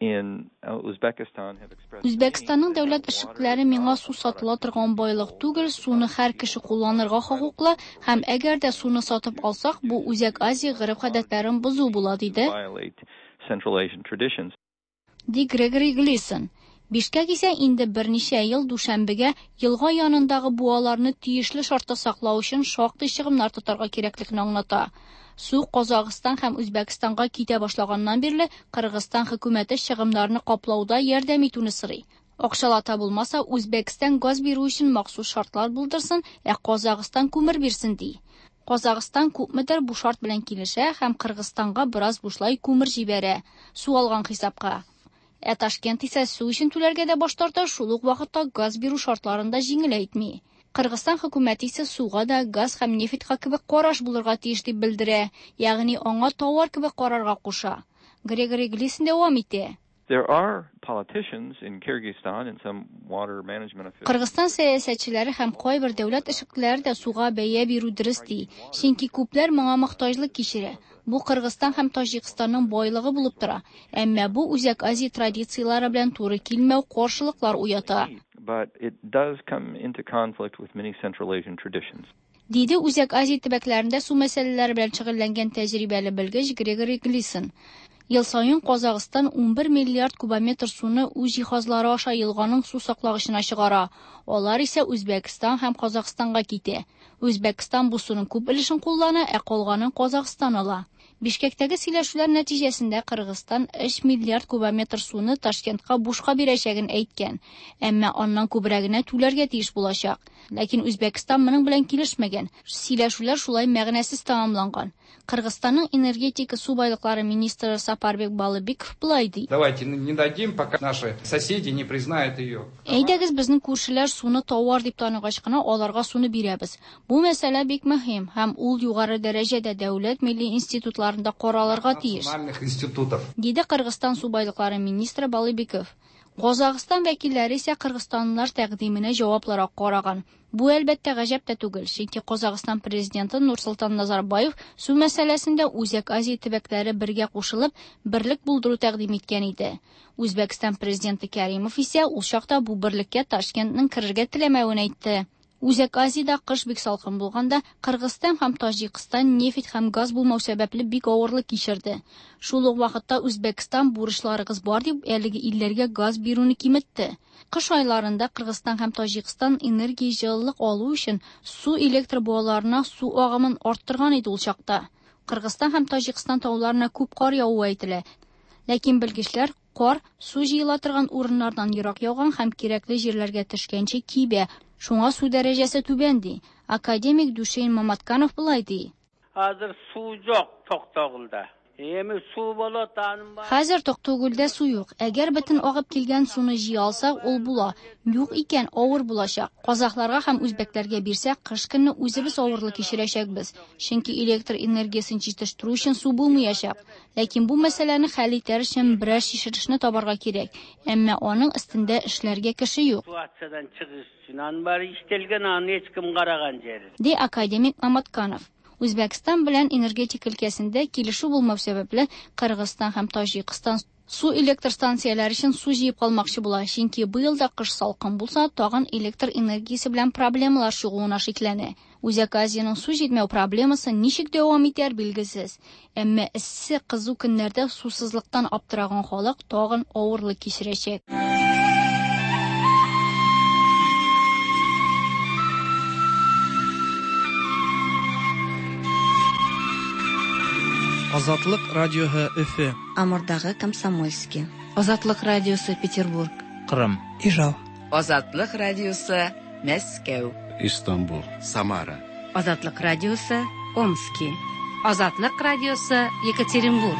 Үзбәкстанның дәүләт эшлеклеләре миңа су сатыла торган байлык түгел, суны һәр кеше кулланырга хокуклы һәм әгәр дә суны сатып алсак, бу Үзәк Азия гореф-гадәтләрен бозу була диде. Ди Грегори Глисон. Бишкек исә инде берничә ел Душанбегә елга янындагы буаларны тиешле шартта саклау өчен шактый чыгымнар тотарга кирәклекне аңлата. Су Казакстан һәм Үзбәкстанга китә башлаганнан бирле Кыргызстан хөкүмәте чыгымнарны каплауда ярдәм итүне сорый. Акчалата булмаса, Үзбәкстан газ бирү өчен махсус шартлар булдырсын, Казакстан күмер бирсен ди. Казакстан күпмедер бу шарт белән килешә һәм Кыргызстанга бераз бушлай күмер җибәрә, су алган хисапка. Ташкент исә су өчен түләргә дә баш тарта, шул ук вакытта газ бирү шартларында җиңел әйтми. Кыргызстан хөкүмәте исә суга да газ һәм нефтька кебек караш булырга тиеш дип белдерә, ягъни аңа товар кебек карарга куша. Грегори Глисон дәвам итә. Кыргызстан сәясәтчеләре һәм кайбер дәүләт эшлеклеләре дә суга бәя бирү дөрес ди, чөнки күпләр моңа мохтаҗлык кичерә. Бу Кыргызстан һәм Таҗикстанның байлыгы булып тора, әмма бу Үзәк Азия традицияләре белән туры килмәү каршылыклар уята. Диде Үзәк Азия төбәкләрендә су мәсьәләләре белән шөгыльләнгән тәҗрибәле белгеч Грегори Глисон. Ел саен Казакстан 11 миллиард кубометр суны үз җиһазлары аша елганың су саклагычына чыгара. Алар исә Үзбәкстан һәм Казакстанга китә. Үзбәкстан бу суның күп өлешен куллана, калганын Казакстан ала. Бишкектәге сөйләшүләр нәтиҗәсендә Кыргызстан 3 миллиард кубометр суны Ташкентка бушка бирәчәген әйткән, әмма аннан күбрәгенә түләргә тиеш булачак. Ләкин Үзбәкстан моның белән килешмәгән. Сөйләшүләр шулай мәгънәсез тәмамланган. Кыргызстанның энергетика су байлыклары министры Сапарбек Балыбеков булай ди.
Давайте не дадим, пока наши соседи не признают ее.
Әйдәгез безнең күршеләр суны товар дип таныгач кына аларга суны бирәбез. Бу мәсьәлә бик мөһим һәм ул югары дәрәҗәдә дәүләт милли институтларында каралырга тиеш. Диде Кыргызстан су байлыклары министры Балыбеков. Казакстан вәкилләре исә кыргызстанлылар тәкъдименә җаваплар караган. Бу әлбәттә гаҗәп тә түгел, чөнки Казакстан президенты Нурсултан Назарбаев су мәсьәләсендә Үзәк Азия төбәкләре бергә кушылып, берлек булдыру тәкъдим иткән иде. Үзбәкстан президенты Кәримов исә ул чакта бу берлеккә Ташкентның кирергә теләмәвен әйтте. Үзәк Азиядә кыш бик салкын булганда, Кыргызстан һәм Таҗикстан нефть һәм газ булмау сәбәпле бик авырлык кичерде. Шул ук вакытта Үзбәкстан бурычларыгыз бар дип, әлеге илләргә газ бирүне киметте. Кыш айларында Кыргызстан һәм Таҗикстан энергия җылылык алу өчен су электр буаларына су агымын арттырган иде ул чакта. Кыргызстан һәм Таҗикстан тауларына күп кар явуы әйтелә. Ләкин белгечләр кар су җыела торган урыннардан ерак яуган һәм кирәкле җирләргә төшкәнче кибә. Шуңа су дәрәҗәсе түбән ди. Академик Душейн Маматканов булай ди.
Хәзер су юк Токтогулда. Эми су бола таным бар.
Хәзер Токтогулда су юк. Әгәр бөтен агып килгән суны җыя алсак, ул була. Юк икән авыр булачак. Казакларга һәм үзбәкләргә бирсәк, кыш көнне үзебез авырлык кичерәчәкбез. Чөнки электр энергиясын җитештерү өчен су булмаячак. Ләкин бу мәсьәләне хәл итәр өчен берәр чишелешне табарга кирәк. Әмма аның өстендә эшләргә кеше юк.
Ситуациядән чыгыш өчен аны бар иштелгән, аны һеч кем караган җире.
Ди академик Маматканов. Үзбәкстан белән энергетик өлкәсендә килешү булмау сәбәпле Кыргызстан һәм Таҗикстан су электр станцияләре өчен су җыеп калмакчы була. Чөнки быел да кыш салкын булса, тагын электр энергиясе белән проблемалар чыгуына шикләнә. Үзәк Азияның су җитмәү проблемасы ничек дәвам итәр билгесез. Әмма эссе кызу көннәрдә сусызлыктан аптыраган халык тагын авырлык кичерәчәк.
Азатлык радиоһы Өфе.
Амурдагы Комсомольский.
Азатлык радиосы Петербург.
Кырым.
Ижау.
Азатлык радиосы Мәскәү.
Истанбул.
Самара.
Азатлык радиосы Омский. Азатлык радиосы Екатеринбург.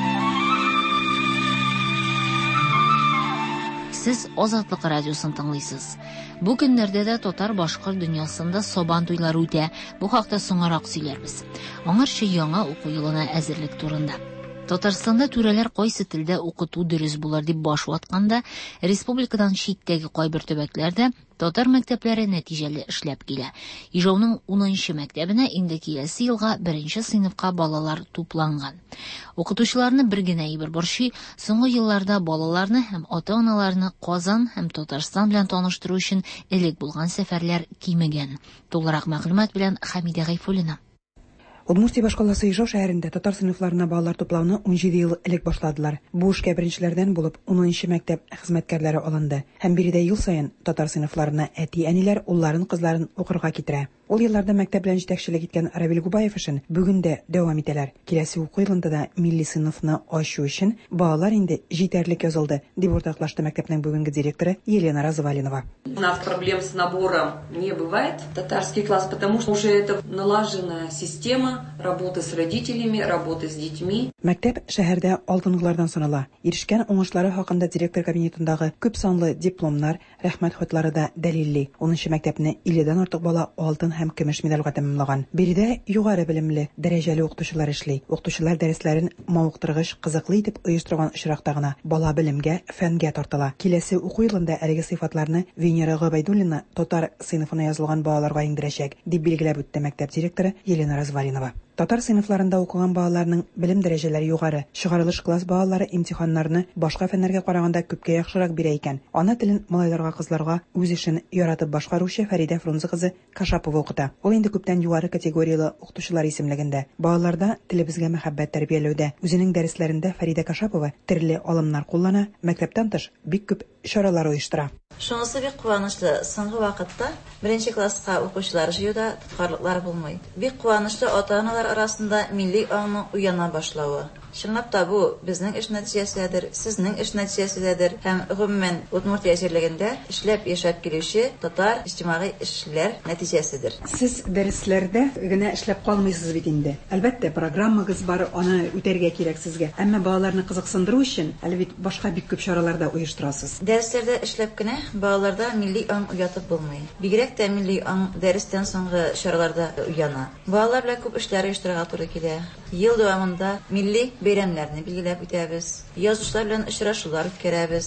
Сез Азатлык радиосын тыңлыйсыз. Бу көннәрдә дә татар башкорт дөньясында Сабан туйлары үтә. Бу хакта соңарак сөйләрбез. Аңарчы яңа уку елына әзерлек турында. Татарстанда түрәләр кайсы телдә укыту дөрес булыр дип баш ватканда, республикадан читтәге кайбер төбәкләрдә татар мәктәпләре нәтиҗәле эшләп килә. Ижауның 10нчы мәктәбенә инде киләсе елга 1нче сыйныфка балалар тупланган. Укытучыларны бер генә әйбер борчый, соңгы елларда балаларны һәм ата-аналарны Казан һәм Татарстан белән таныштыру өчен элек булган сәфәрләр кимегән. Тулырак мәгълүмат белән Хәмидә Гайфуллина.
Удмуртия башкаласы Ижау шәһәрендә татар сыйныфларына балалар туплауны 17 ел элек башладылар. Бу эшкә беренчеләрдән булып 10нчы мәктәп хезмәткәрләре алынды. Һәм биредә ел саен татар сыйныфларына әти-әниләр улларын, кызларын укырга китерә. Ул елларда мәктәп белән җитәкчелек иткән Равил Губаев эшен бүген дә дәвам итәләр. Киләсе уку елында да милли сыйныфны ачу өчен балалар инде җитәрлек язылды, дип уртаклашты мәктәпнең бүгенге директоры Елена Развалинова.
У нас проблем с набором не бывает. Татарский класс, потому что уже это налаженная система работы с родителями, работы с детьми.
Мәктәп шәһәрдә алтынгылардан санала. Ирешкән уңышлары хакында директор кабинетындагы күп санлы дипломнар, рәхмәт хатлары да дәлилли. 10нчы мәктәпне 50дән артык бала алтын һәм көмеш медальгә тәмамлаган. Биредә югары белемле, дәрәҗәле укытучылар эшли. Укытучылар дәресләрен мавыктыргыч, кызыклы итеп оештырган очракта гына бала белемгә, фәнгә тартыла. Киләсе уку елында әлеге сыйфатларны Венера Габайдуллина татар сыйныфына язылган балаларга иңдерәчәк, дип билгеләп үтте мәктәп директоры Елена Развалинова. Татар сыйныфларында укыган балаларның белем дәрәҗәләре югары. Чыгарылыш класс балалары имтиханнарны башка фәннәргә караганда күпкә яхшырак бирә икән. Ана телен малайларга, кызларга үз эшен яратып башкаручы Фәридә Фрунзе кызы Кашапова укыта. Ул инде күптән югары категориялы укытучылар исемлегендә. Балаларда телебезгә мәхәббәт тәрбияләүдә үзенең дәресләрендә Фәридә Кашапова төрле алымнар куллана, мәктәптән тыш бик күп чаралар оештыра.
Шунысы бик куанычлы, соңгы вакытта 1нче класска укучылар җыюда тоткарлыклар булмый. Бик куанычлы ата-аналар арасында милли аңның уяна башлавы. Чынлап та бу безнең эш нәтиҗәседер, сезнең эш нәтиҗәседер һәм гомумән Удмуртия җирлегендә эшләп яшәп килүче татар иҗтимагый эшләр нәтиҗәседер.
Сез дәресләрдә генә эшләп калмыйсыз бит инде. Әлбәттә, программагыз бар, аны үтәргә кирәк сезгә. Әмма балаларны кызыксындыру өчен әлбәт башка бик күп чараларда оештырасыз.
Дәресләрдә эшләп кенә балаларда милли аң уятып булмый. Бигрәк тә милли аң дәрестән соңгы чараларда уяна. Балалар белән күп эшләр оештырырга туры килә. Ел дәвамында милли бәйрәмнәрне билгеләп үтәбез. Язучылар белән очрашулар үткәрәбез.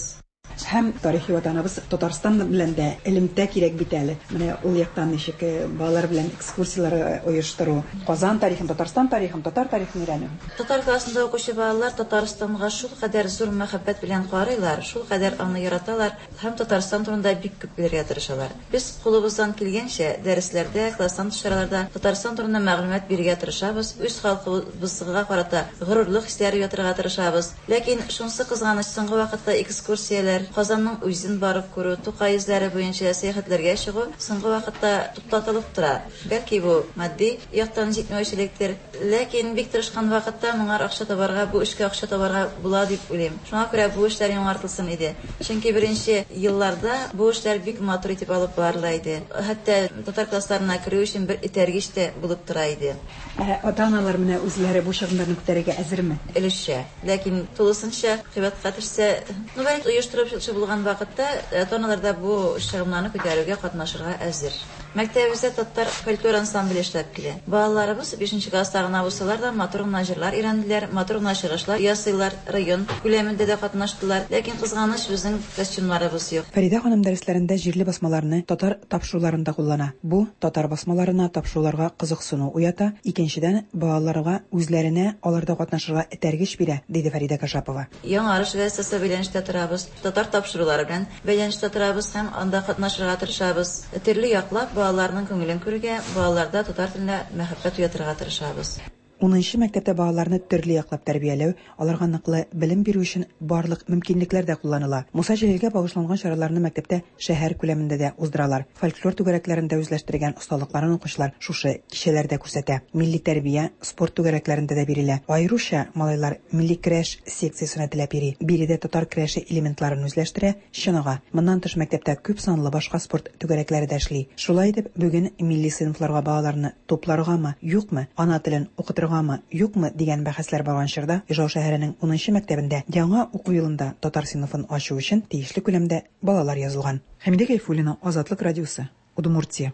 Һәм тарихи ватаныбыз Татарстан белән дә элемтә кирәк бит әле. Менә ул яктан ничек балалар белән экскурсиялар оештыру, Казан тарихын, Татарстан тарихын, татар тарихын өйрәнү.
Татар классында укучы балалар Татарстанга шул кадәр зур мәхәббәт белән карыйлар, шул кадәр аны яраталар һәм Татарстан турында бик күп белергә тырышалар. Без кулыбыздан килгәнчә дәресләрдә, класстан тышчараларда Татарстан турында мәгълүмат бирергә тырышабыз, үз халкыбызга карата горурлык хисләре ятырга тырышабыз. Ләкин шунысы кызганыч, соңгы вакытта экскурсияләр, Казанның үзен барып күрү, Тукай эзләре буенча сәяхәтләргә чыгу соңгы вакытта туктатылып тора. Бәлки бу матди яктан җитмәүчелектер, ләкин бик тырышкан вакытта моңар акча табарга, бу эшкә акча табарга була дип уйлыйм. Шуңа күрә бу эшләр яңартылсын иде. Чөнки беренче елларда бу эшләр бик матур итеп алып барыла иде. Хәтта татар классларына керү өчен бер этәргеч тә булып тора иде.
Ата-аналар менә үзләре бу чыгымнарны күтәрергә әзерме?
Өлешчә. Ләкин тулысынча кыйбатка төшсә, бәлки оештырып булган вакытта ата-аналар да бу чыгымнарны күтәрүгә катнашырга әзер. Мәктәбебездә татар фольклор ансамбле эшләп килә. Балаларыбыз 5нче класста гына булсалар да матур гына җырлар өйрәнделәр, матур гына чыгышлар ясыйлар, район күләмендә дә катнаштылар. Ләкин кызганыч, безнең костюмнарыбыз юк.
Фәридә ханым дәресләрендә җирле басмаларны татар тапшыруларында куллана. Бу татар басмаларына тапшыруларга кызыксыну уята, икенчедән балаларга үзләренә аларда катнашырга этәргеч бирә, диде Фәридә Кашапова.
Яңарыш вәсәсе бәйләнештә торабыз, татар тапшырулары белән бәйләнештә торабыз һәм анда катнашырга тырышабыз. Төрле яклап балаларның күңелен күрергә, балаларда татар теленә мәхәббәт уятырга тырышабыз.
10нчы мәктәптә балаларны төрле яклап тәрбияләү, аларга ныклы белем бирү өчен барлык мөмкинлекләр дә кулланыла. Муса Җәлилгә багышланган чараларны мәктәптә шәһәр күләмендә дә уздыралар. Фольклор түгәрәкләрендә үзләштергән осталыкларын укучылар шушы кичәләрдә күрсәтә. Милли тәрбия, спорт түгәрәкләрендә дә бирелә. Аеруча малайлар милли көрәш секциясенә теләп йөри. Биредә татар көрәше элементларын үзләштерә, чынага. Моннан тыш мәктәптә күп санлы башка спорт түгәрәкләре дә эшли. Шулай дип, бүген милли сыйныфларга балаларны тупларгамы, юкмы, ана телен укытырга юкмы дигән бәхәсләр барган чорда Ижау шәһәренең 10нчы мәктәбендә яңа уку елында татар сыйныфын ачу өчен тиешле күләмдә балалар язылган. Хәмидә Гайфуллина, Азатлык радиосы, Удмуртия.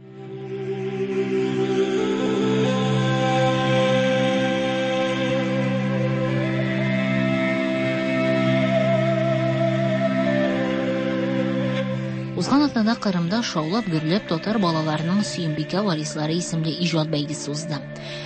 Узган атнада Кырымда шаулап гөрләп татар балаларының Сөембикә варислары исемле иҗат бәйгесе узды.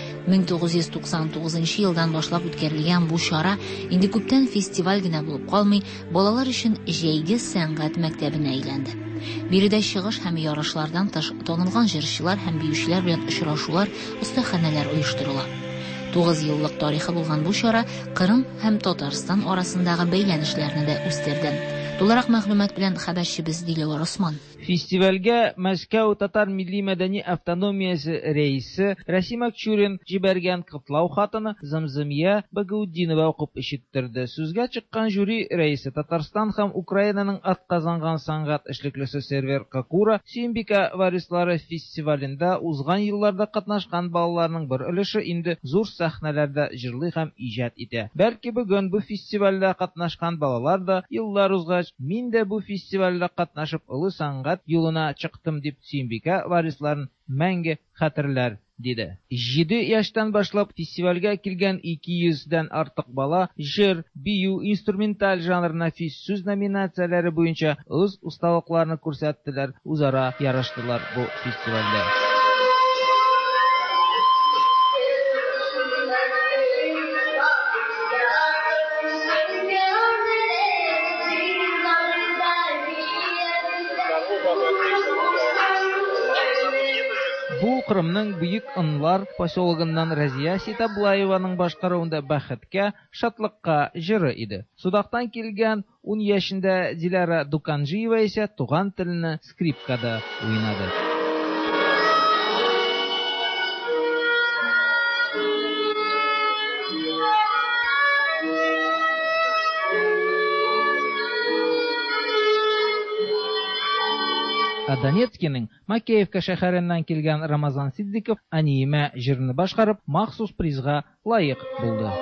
1999 елдан башлап үткәрелгән бу чара инде күптән фестиваль генә булып калмый, балалар өчен җәйге сәнгать мәктәбенә әйләнде. Биредә чыгыш һәм ярышлардан тыш танылган җырчылар һәм биючеләр белән очрашулар, остаханәләр оештырыла. 9 еллык тарихы булган бу чара Кырым һәм Татарстан арасындагы бәйләнешләрне дә үстерде. Тулырак мәгълүмат белән хәбәрчебез Диләвар Усман.
Фестивальгә Мәскәү татар милли мәдәни автономиясе рәисе Расим Акчурин җибәргән котлау хатыны Замзамия Багауддинова укып ишеттерде. Сүзгә чыккан жюри рәисе Татарстан һәм Украинаның атказанган сәнгать эшлеклесе Сервер Какура Сөембикә варислары фестивалендә узган елларда катнашкан балаларның бер өлеше инде зур сәхнәләрдә җырлый һәм иҗат итә. Бәлки бүген бу фестивальдә катнашкан балалар да еллар узгач, мин дә бу фестивальдә катнашып олы сәнгать юлына чыктым дип Сөембикә варисларын мәңге хәтерләр, диде. 7 яшьтән башлап фестивальгә килгән 200-дән артык бала җыр, бию, инструменталь жанрына сүз номинацияләре буенча үз усталыкларын күрсәттеләр, үзара ярыштылар бу фестивальдә. Бу Кырымның Бөек Онлар поселогыннан Разия Ситаблаеваның башкаруында бәхеткә, шатлыкка җыры иде. Судактан килгән 10 яшендә Дилара Дуканжиева исә туган теленә скрипкада уйнады. Донецкиның Макеевка шәһәреннән килгән Рамазан Сиддиков аниме җырны башкарып, махсус призга лаек булды.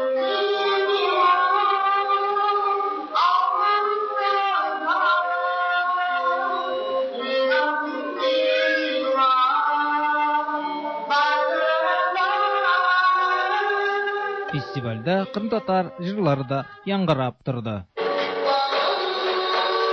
Фестивальдә кырым татар җырлары да яңгырап торды.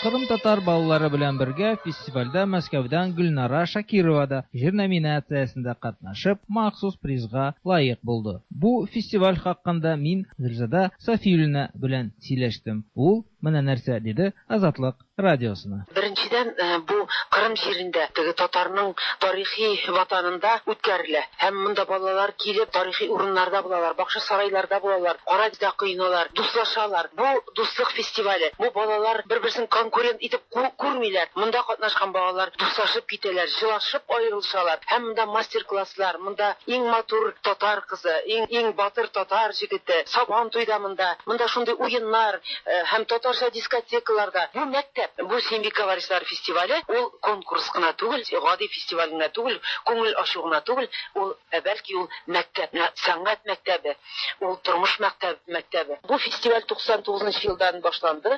Кырым татар балалары белән бергә фестивальдә Мәскәүдән Гөлнара Шакирова да җыр номинациясендә катнашып, махсус призга лаек булды. Бу фестиваль хакында мин Гөлзада Сафиуллина белән сөйләштем. Ул менә нәрсә диде Азатлык радиосына.
Беренчедән, бу Кырым җирендә, теге татарның тарихи ватанында үткәрелә. Һәм монда балалар килеп тарихи урыннарда булалар, бакча сарайларда булалар, карадә кыйналар, дуслашалар. Бу дуслык фестивале. Бу балалар бер-берсен конкурент итеп күрмиләр. Монда катнашкан балалар дуслашып китәләр, җылашып аерылышалар. Һәм монда мастер-класслар, монда иң матур татар кызы, иң батыр татар җегете, Сабан туйда монда шундый уеннар һәм татарча дискотекаларда. Бу мәктәп, бу Сембика варислар фестивале, ул конкурс кына түгел, гади фестиваль гына түгел, күңел ачу гына түгел, ул бәлки ул мәктәп, сәнгать мәктәбе, ул тормыш мәктәбе. Бу фестиваль 99 елдан башланды,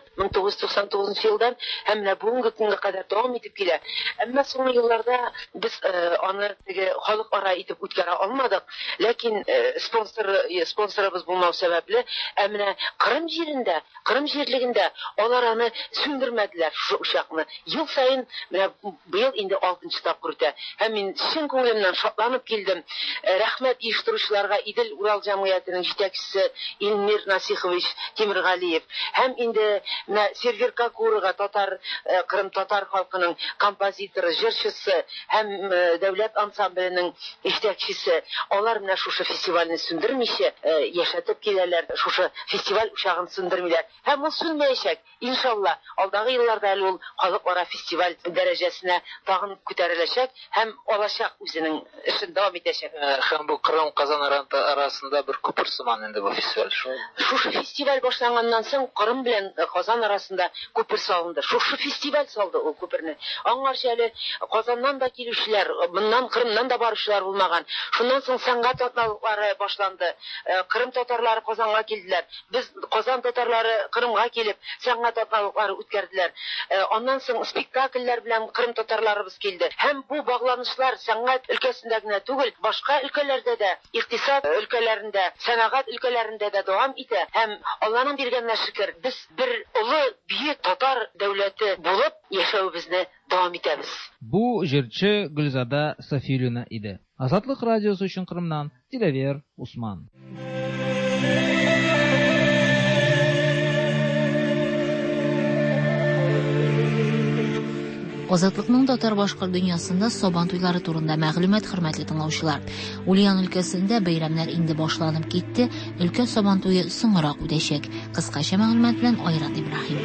1999 елдан һәм менә бүгенге көнгә кадәр дәвам итеп килә. Әмма соңгы елларда biz аны халыкара итеп үткәрә алмадык, ләкин спонсорыбыз булмау сәбәпле, менә Кырым җирендә, Кырым җирлегендә алар аны сүндермәделәр шу учакны. Ел сайын менә быел инде 6нчы тапкыр үтә. Һәм мин чын күңелемнән шатланып килдем. Рәхмәт оештыручыларга, Идел Урал җәмгыятенең җитәкчесе Илмир Насихович Тимергалиев, һәм инде менә Сервер Какурова, Кырым татар халкының композиторы, җырчысы һәм дәүләт ансамбленең җитәкчесе. Алар менә шушы фестивальне сүндермичә яшәтеп киләләр. Шушы фестиваль учагын сүндермиләр. Һәм ул сүнмәячәк. Иншалла, алдагы елларда әле ул халыкара фестиваль дәрәҗәсенә тагын күтәреләчәк һәм алачак үзенең эшен дәвам итәчәк.
Һәм бу Кырым Казан арасында бер күпер сыман инде бу фестиваль.
Шушы фестиваль башланганнан соң Кырым белән Казан арасында күпер салынды. Шушы фестиваль салды ул күперне. Аңарча әле Казаннан да килүчеләр, моннан Кырымнан да баручылар булмаган. Шуннан соң сәнгать атналыклары башланды. Кырым татарлары Казанга килделәр. Без Казан татарлары Кырымга килеп сәнгать атналыклары үткәрделәр. Аннан соң спектакльләр белән Кырым татарларыбыз килде. Һәм бу багланышлар сәнгать өлкәсендә генә түгел, башка өлкәләрдә дә, икътисад өлкәләрендә, сәнәгать өлкәләрендә дә дәвам итә. Һәм Алланың биргәненә шөкер, без бер улы, бөек татар дәүләте булып яшәүбезне дәвам итәбез.
Бу җырчы Гөлзада Сафиуллина иде. Азатлык радиосы өчен Кырымнан Диләвер Усман.
Азатлыкның татар башкорт дөньясында Сабан туйлары турында мәгълүмат, хөрмәтле тыңлаучылар. Ульян өлкәсендә бәйрәмнәр инде башланып китте, өлкә Сабан туе соңрак үтәчәк. Кыскача мәгълүмат белән Айрат Ибраһим.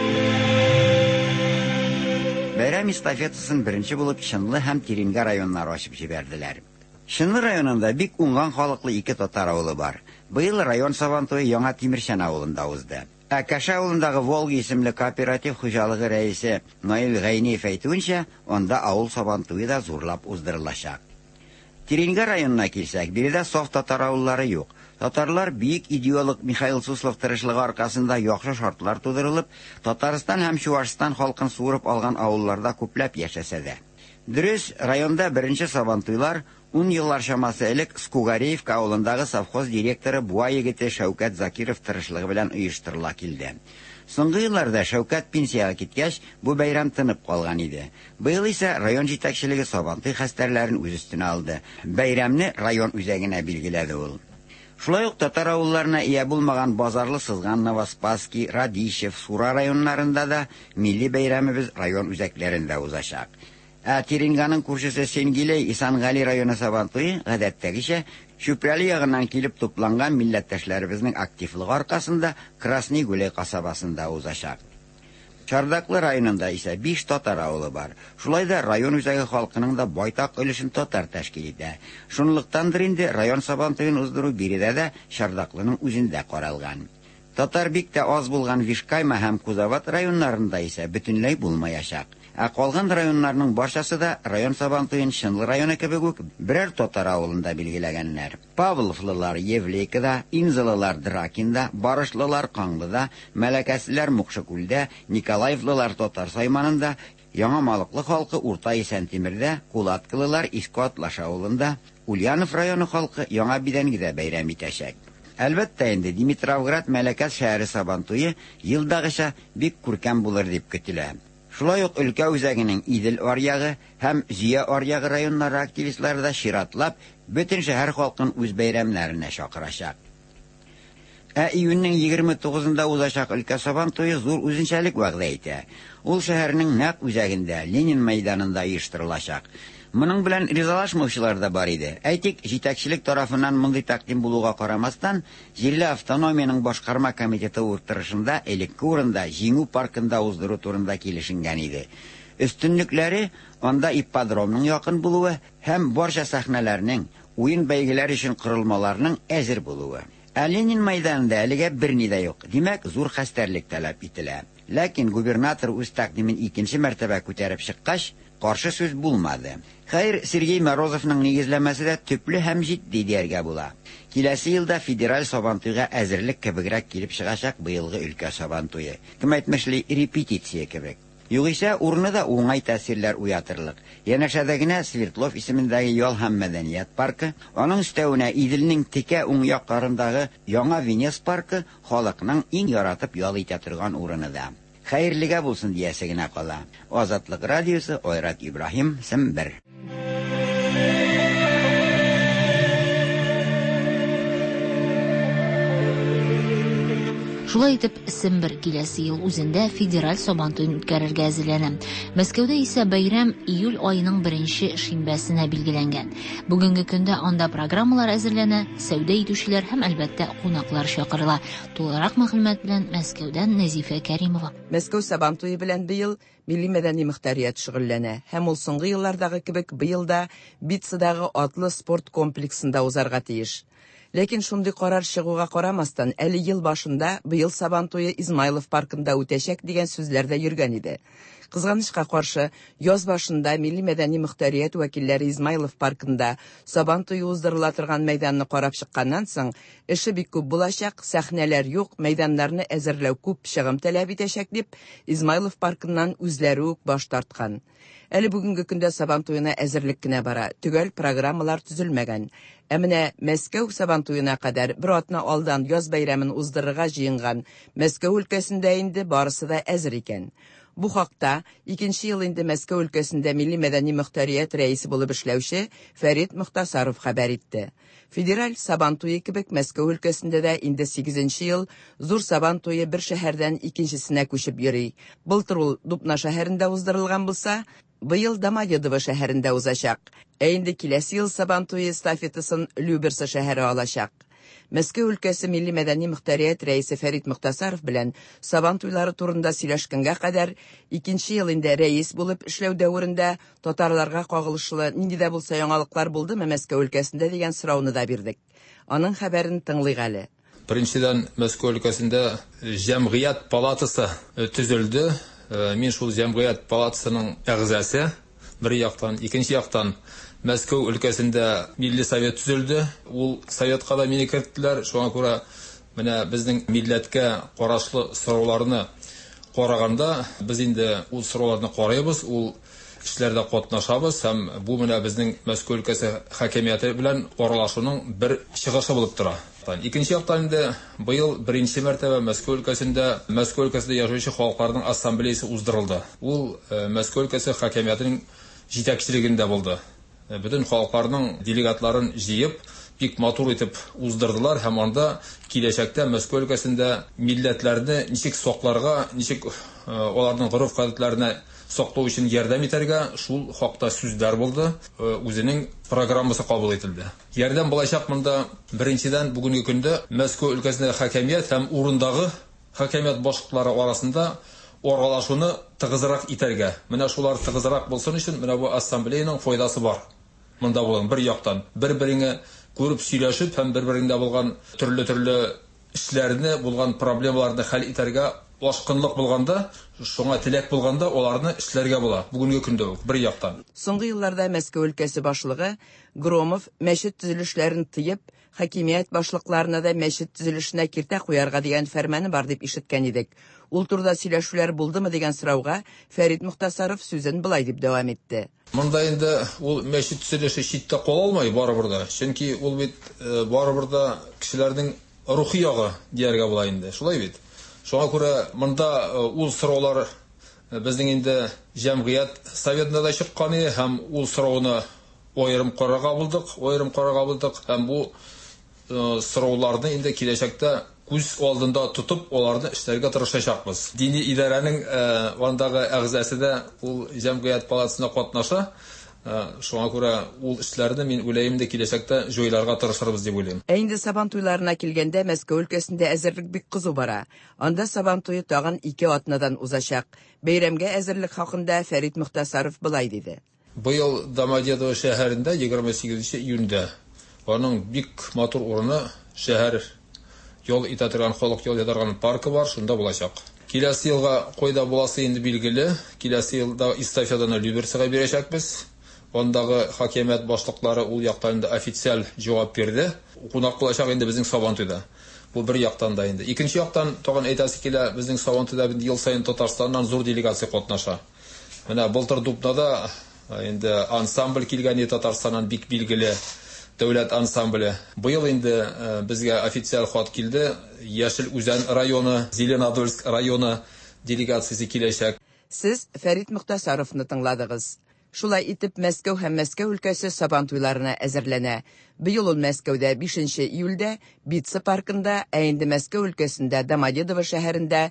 Бәйрәм эстафетасын беренче булып Чынлы һәм Теренга районнары ачып җибәрделәр. Чынлы районында бик уңган халыклы 2 татар авылы бар. Быел район Сабан туе Яңа Тимерчән авылында узды. Кәшә авылындагы Волга исемле кооператив хуҗалыгы рәисе Наил Гайниев әйтүенчә, анда авыл Сабан туе да зурлап уздырылачак. Теренга районына килсәк, биредә саф татар авыллары юк. Татарлар бик идеолог Михаил Суслов тырышлыгы аркасында яхшы шартлар тудырылып, Татарстан һәм Чуашстан халкын суырып алган авылларда күпләп яшәсә дә. Дөрес, районда беренче Сабан туйлар 10 еллар чамасы элек Скугареевка авылындагы совхоз директоры Буа егете Шәүкәт Закиров тырышлыгы белән оештырыла килде. Соңгы елларда Шәүкәт пенсияга киткәч, бу бәйрәм тынып калган иде. Быел исә район җитәкчелеге Сабан туй хәстәрләрен үз өстенә алды. Бәйрәмне район үзәгенә билгеләде ул. Шулай ук татар авылларына ия булмаган Базарлы, Сызган, Новоспасский, Радищев, Сура районнарында да милли бәйрәмебез район үзәкләрендә узачак. Теренганың күршесе Сенгилей, Исангали районы Сабан туе гадәттәгечә Чүпрәле ягыннан килеп тупланган милләттәшләребезнең активлыгы аркасында Красный Гүләй касабасында узачак. Чардаклы районында исә 5 татар авылы бар. Шулай да район үзәге халкының да байтак өлешен татар тәшкил итә. Шунлыктандыр инде район Сабан туен уздыру биредә дә Чардаклының үзендә каралган. Татар бик тә аз булган Вишкайма һәм Кузават районнарында исә бөтенләй булмаячак. Калган районнарның барчасы да район Сабан туен Чынлы районы кебек үк берәр татар авылында билгеләгәннәр. Павловлылар Евлейкада, Инзалылар Дракинда, Барышлылар Каңлыда, Мәләкәслеләр Мукшыкүлдә, Николаевлылар Татар Сайманында, Яңа Малыклы халкы Урта Исәнтимердә, Кулаткылылар Иске Атлаш авылында, Ульянов районы халкы Яңа Бидәнгедә бәйрәм итәчәк. Әлбәттә инде Димитровград Мәләкәт шәһәре Сабантуе елдагыча бик күркәм булыр дип көтелә. Шулай ук өлкә үзәгенең Идел аръягы һәм Зия аръягы районнары активистлары да чиратлап бөтен шәһәр халкын үз бәйрәмнәренә чакырачак. Июньнең 29-ында узачак өлкә Сабантуе зур үзенчәлек вәгъдә итә. Ул шәһәрнең нәкъ үзәгендә, Ленин мәйданында оештырылачак. Моның белән ризалашмаучылар да бар иде. Әйтик, җитәкчелек тарафыннан мондый тәкъдим булуга карамастан, җирле автономиянең башкарма комитеты утырышында элекке урында җиңү паркында уздыру турында килешенгән иде. Өстенлекләре анда ипподромның якын булуы һәм барча сәхнәләрнең, уен бәйгеләре өчен корылмаларның әзер булуы. Ленин мәйданында әлегә берни дә юк. Димәк, зур хәстәрлек таләп ителә. Ләкин губернатор үз тәкъдимен икенче мәртәбә күтәреп чыккач, каршы сүз булмады. Хәер, Сергей Морозовның нигезләмәсе дә төпле һәм җитди дияргә була. Киләсе елда федераль Сабантуйга әзерлек кебегрәк килеп чыгачак быелгы өлкә Сабантуе. Кем әйтмешли, репетиция кебек. Югыйсә, урыны да уңай тәэсирләр уятырлык. Янәшәдә генә Свердлов исемендәге Ял һәм мәдәният паркы, аның өстәвенә Иделнең текә уң якларындагы Яңа Венес паркы халыкның иң яратып ял итә торган урыны да. Хәерлегә булсын диясе генә кала. Азатлык радиосы, Айрат Ибраһим, Сембер.
Шулай итеп, Сембер киләсе ел үзендә федераль Сабантуйны үткәрергә әзерләнә. Мәскәүдә исә бәйрәм июль аеның 1-нче шимбәсенә билгеләнгән. Бүгенге көндә анда программалар әзерләнә, сәүдә итүчеләр һәм әлбәттә кунаклар чакырыла. Тулырак мәгълүмат белән Мәскәүдән Нәзифә Кәримова.
Мәскәү Сабантуе белән быел милли-мәдәни мөхтәрият шөгыльләнә. Һәм ул соңгы еллардагы кебек быел да Битцадагы атлы спорт комплексында узарга тиеш. Ләкин шундый карар чыгуга карамастан, әле ел башында быел Сабантуе Измайлов паркында үтәчәк дигән сүзләр дә йөргән иде. Кызганычка каршы, яз башында милли-мәдәни мөхтәрият вәкилләре Измайлов паркында Сабантуе уздырыла торган мәйданны карап чыкканнан соң, эше бик күп булачак, сәхнәләр юк, мәйданнарны әзерләү күп чыгым таләп итәчәк дип, Измайлов паркыннан үзләре үк баш тарткан. Әле бүгенге көндә Сабантуена әзерлек кенә бара, төгәл программалар төзелмәгән. Менә Мәскәү Сабантуена кадәр бер атна алдан яз бәйрәмен уздырырга җыенган Мәскәү өлкәсендә инде барысы да әзер икән. Бу хакта 2нче ел инде Мәскәү өлкәсендә милли-мәдәни мөхтәрият рәисе булып эшләүче Фәрит Мөхтәсаров хәбәр итте. Федераль Сабантуе кебек Мәскәү өлкәсендә дә инде 8нче ел зур Сабантуе бер шәһәрдән икенчесенә күчеп йөри. Былтыр ул Дубна шәһәрендә уздырылган булса, быел Домодедово шәһәрендә узачак. Инде киләсе ел Сабантуе эстафетасын Люберцы шәһәре алачак. Мәскәү өлкәсе милли-мәдәни мөхтәрият рәисе Фәрит Мөхтәсаров белән Сабантуйлары турында сөйләшкәнгә кадәр 2нче ел инде рәис булып эшләү дәверендә татарларга кагылышлы нинди дә булса яңалыклар булдымы Мәскәү өлкәсендә дигән сорауны да бирдек. Аның хәбәрен тыңлыйк әле.
Беренчедән Мәскәү өлкәсендә җәмгыять палатасы төзелде. Мин шул җәмгыять палатасының әгъзасы. Бер яктан, икенче яктан Мәскәү өлкәсендә милли совет төзелде. Ул советка да мине керттеләр. Шуңа күрә менә безнең милләткә карашлы сорауларны караганда, без инде ул сорауларны карыйбыз, ул эшләрдә катнашабыз һәм бу менә безнең Мәскәү өлкәсе хакимияте белән аралашуның бер чыгышы булып тора. Икенче яктан инде быел беренче мәртәбә Мәскәү өлкәсендә яшәүче халыкларның ассамблеясы уздырылды. Ул Мәскәү өлкәсе хакимиятының җитәкчелегендә булды. Бөтен халыкларның делегатларын җыеп, бик матур итеп уздырдылар һәм анда киләчәктә Мәскәү өлкәсендә милләтләрне ничек сакларга, ничек аларның гореф-гадәтләренә саклау өчен ярдәм итәргә, шул хакта сүзләр булды. Үзенең программасы кабул ителде. Ярдәм булачак монда беренчедән бүгенге көндә Мәскәү өлкәсендә хакимият һәм урындагы хакимият башлыклары арасында аралашуны тыгызрак итәргә. Менә шулар тыгызрак булсын өчен менә бу ассамблеяның файдасы бар. Монда булган бер яктан бер-береңә күреп сөйләшеп һәм бер-береңдә булган төрле эшләрне, булган проблемаларны хәл итәргә ашкынлык булганда, шуңа теләк булганда аларны эшләргә була. Бүгенге көндә бер яктан.
Соңгы елларда Мәскәү өлкәсе башлыгы Громов мәчет төзелешләрен тыеп, хакимият башлыкларына да мәчет төзелешенә киртә куярга дигән фәрманы бар дип ишеткән идек. Ул турда сөйләшүләр булдымы дигән сорауга Фәрит Мөхтәсаров сүзен булай дип дәвам итте.
Монда инде ул мәчет төзелеше читтә кала алмый барыбыр да. Чөнки ул бит барыбыр да кешеләрнең рухи ягы дияргә була инде. Шулай бит. Шуңа күрә монда ул сораулар безнең инде җәмгыять советында да чыккан иде һәм ул сорауны аерым карарга булдык. Һәм бу сорауларны инде киләчәктә күз алдында тотып, аларны эшләргә тырышачакбыз. Дини идарәнең андагы әгъзасы да ул җәмгыять палатасына катнаша. Шуңа күрә ул эшләрне мин уйлыйм киләчәктә җойларга тырышырбыз дип уйлыйм.
Инде Сабан туйларына килгәндә Мәскәү өлкәсендә әзерлек бик кызу бара. Анда Сабан туе тагын 2 атнадан узачак. Бәйрәмгә әзерлек хакында Фәрит Мөхтәсаров былай диде.
Быел Домодедово шәһәрендә 28 июньдә аның бик матур урыны шәһәр yol итәтергән халык yol ятарган паркы бар, шунда булачак. Киләсе елга кайда буласы инде билгеле. Киләсе елда эстафетаны Люберцага бирәчәкбез. Ондагы хакимият башлыклары ул яктан да официаль җавап бирде. Кунак булачак инде безнең Сабантуйда. Бу бер яктан да инде. Икенче яктан тагын әйтәсе килә, безнең Сабантуйда ел сайын Татарстаннан зур делегация катнаша. Менә былтыр Дубнада инде ансамбль килгән Татарстаннан бик билгеле дәүләт ансамбле. Быел инде безгә официаль хат килде. Яшел Үзән районы, Зеленодольск районы делегациясе киләчәк.
Сез Фәрит Мөхтәсаровны тыңладыгыз. Шулай итеп Мәскәү һәм Мәскәү өлкәсе Сабан туйларына әзерләнә. Быел ул Мәскәүдә 5 июльдә Битса паркында, ә инде Мәскәү өлкәсендә Домодедово шәһәрендә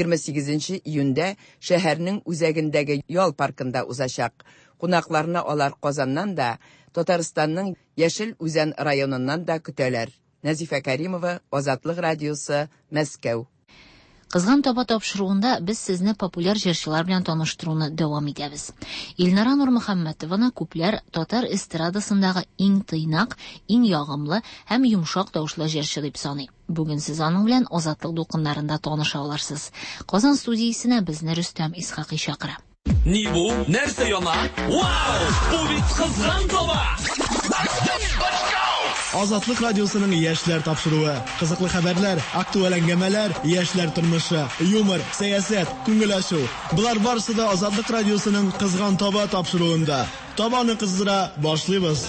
28 июньдә шәһәрнең үзәгендәге ял паркында узачак. Кунакларны алар Казаннан да, Татарстанның Яшел Үзән районыннан да көтәләр. Назифа Кәримова, Азатлык радиосы, Мәскәү.
Кызган таба тапшыруында без сезне популяр җырчылар белән таныштыруны дәвам итәбез. Илнара Нурмөхәммәтованы күпләр татар эстрадасындагы иң тыйнак, иң ягымлы һәм йомшак тавышлы җырчы дип саный. Бүген сез аның белән Азатлык дулкыннарында таныша аларсыз. Казан студиясенә безне Рөстәм Исхакый чакыра.
Ни бу? Нәрсә яна? Вау! Бу бит кызган таба!
Азатлык радиосының яшьләр тапшыруы. Кызыклы хәбәрләр, актуаль әңгәмәләр, яшьләр тормышы, юмор, сәясәт, күңел ачу. Булар барысы да Азатлык радиосының кызган таба тапшыруында. Табаны кыздыра башлыйбыз.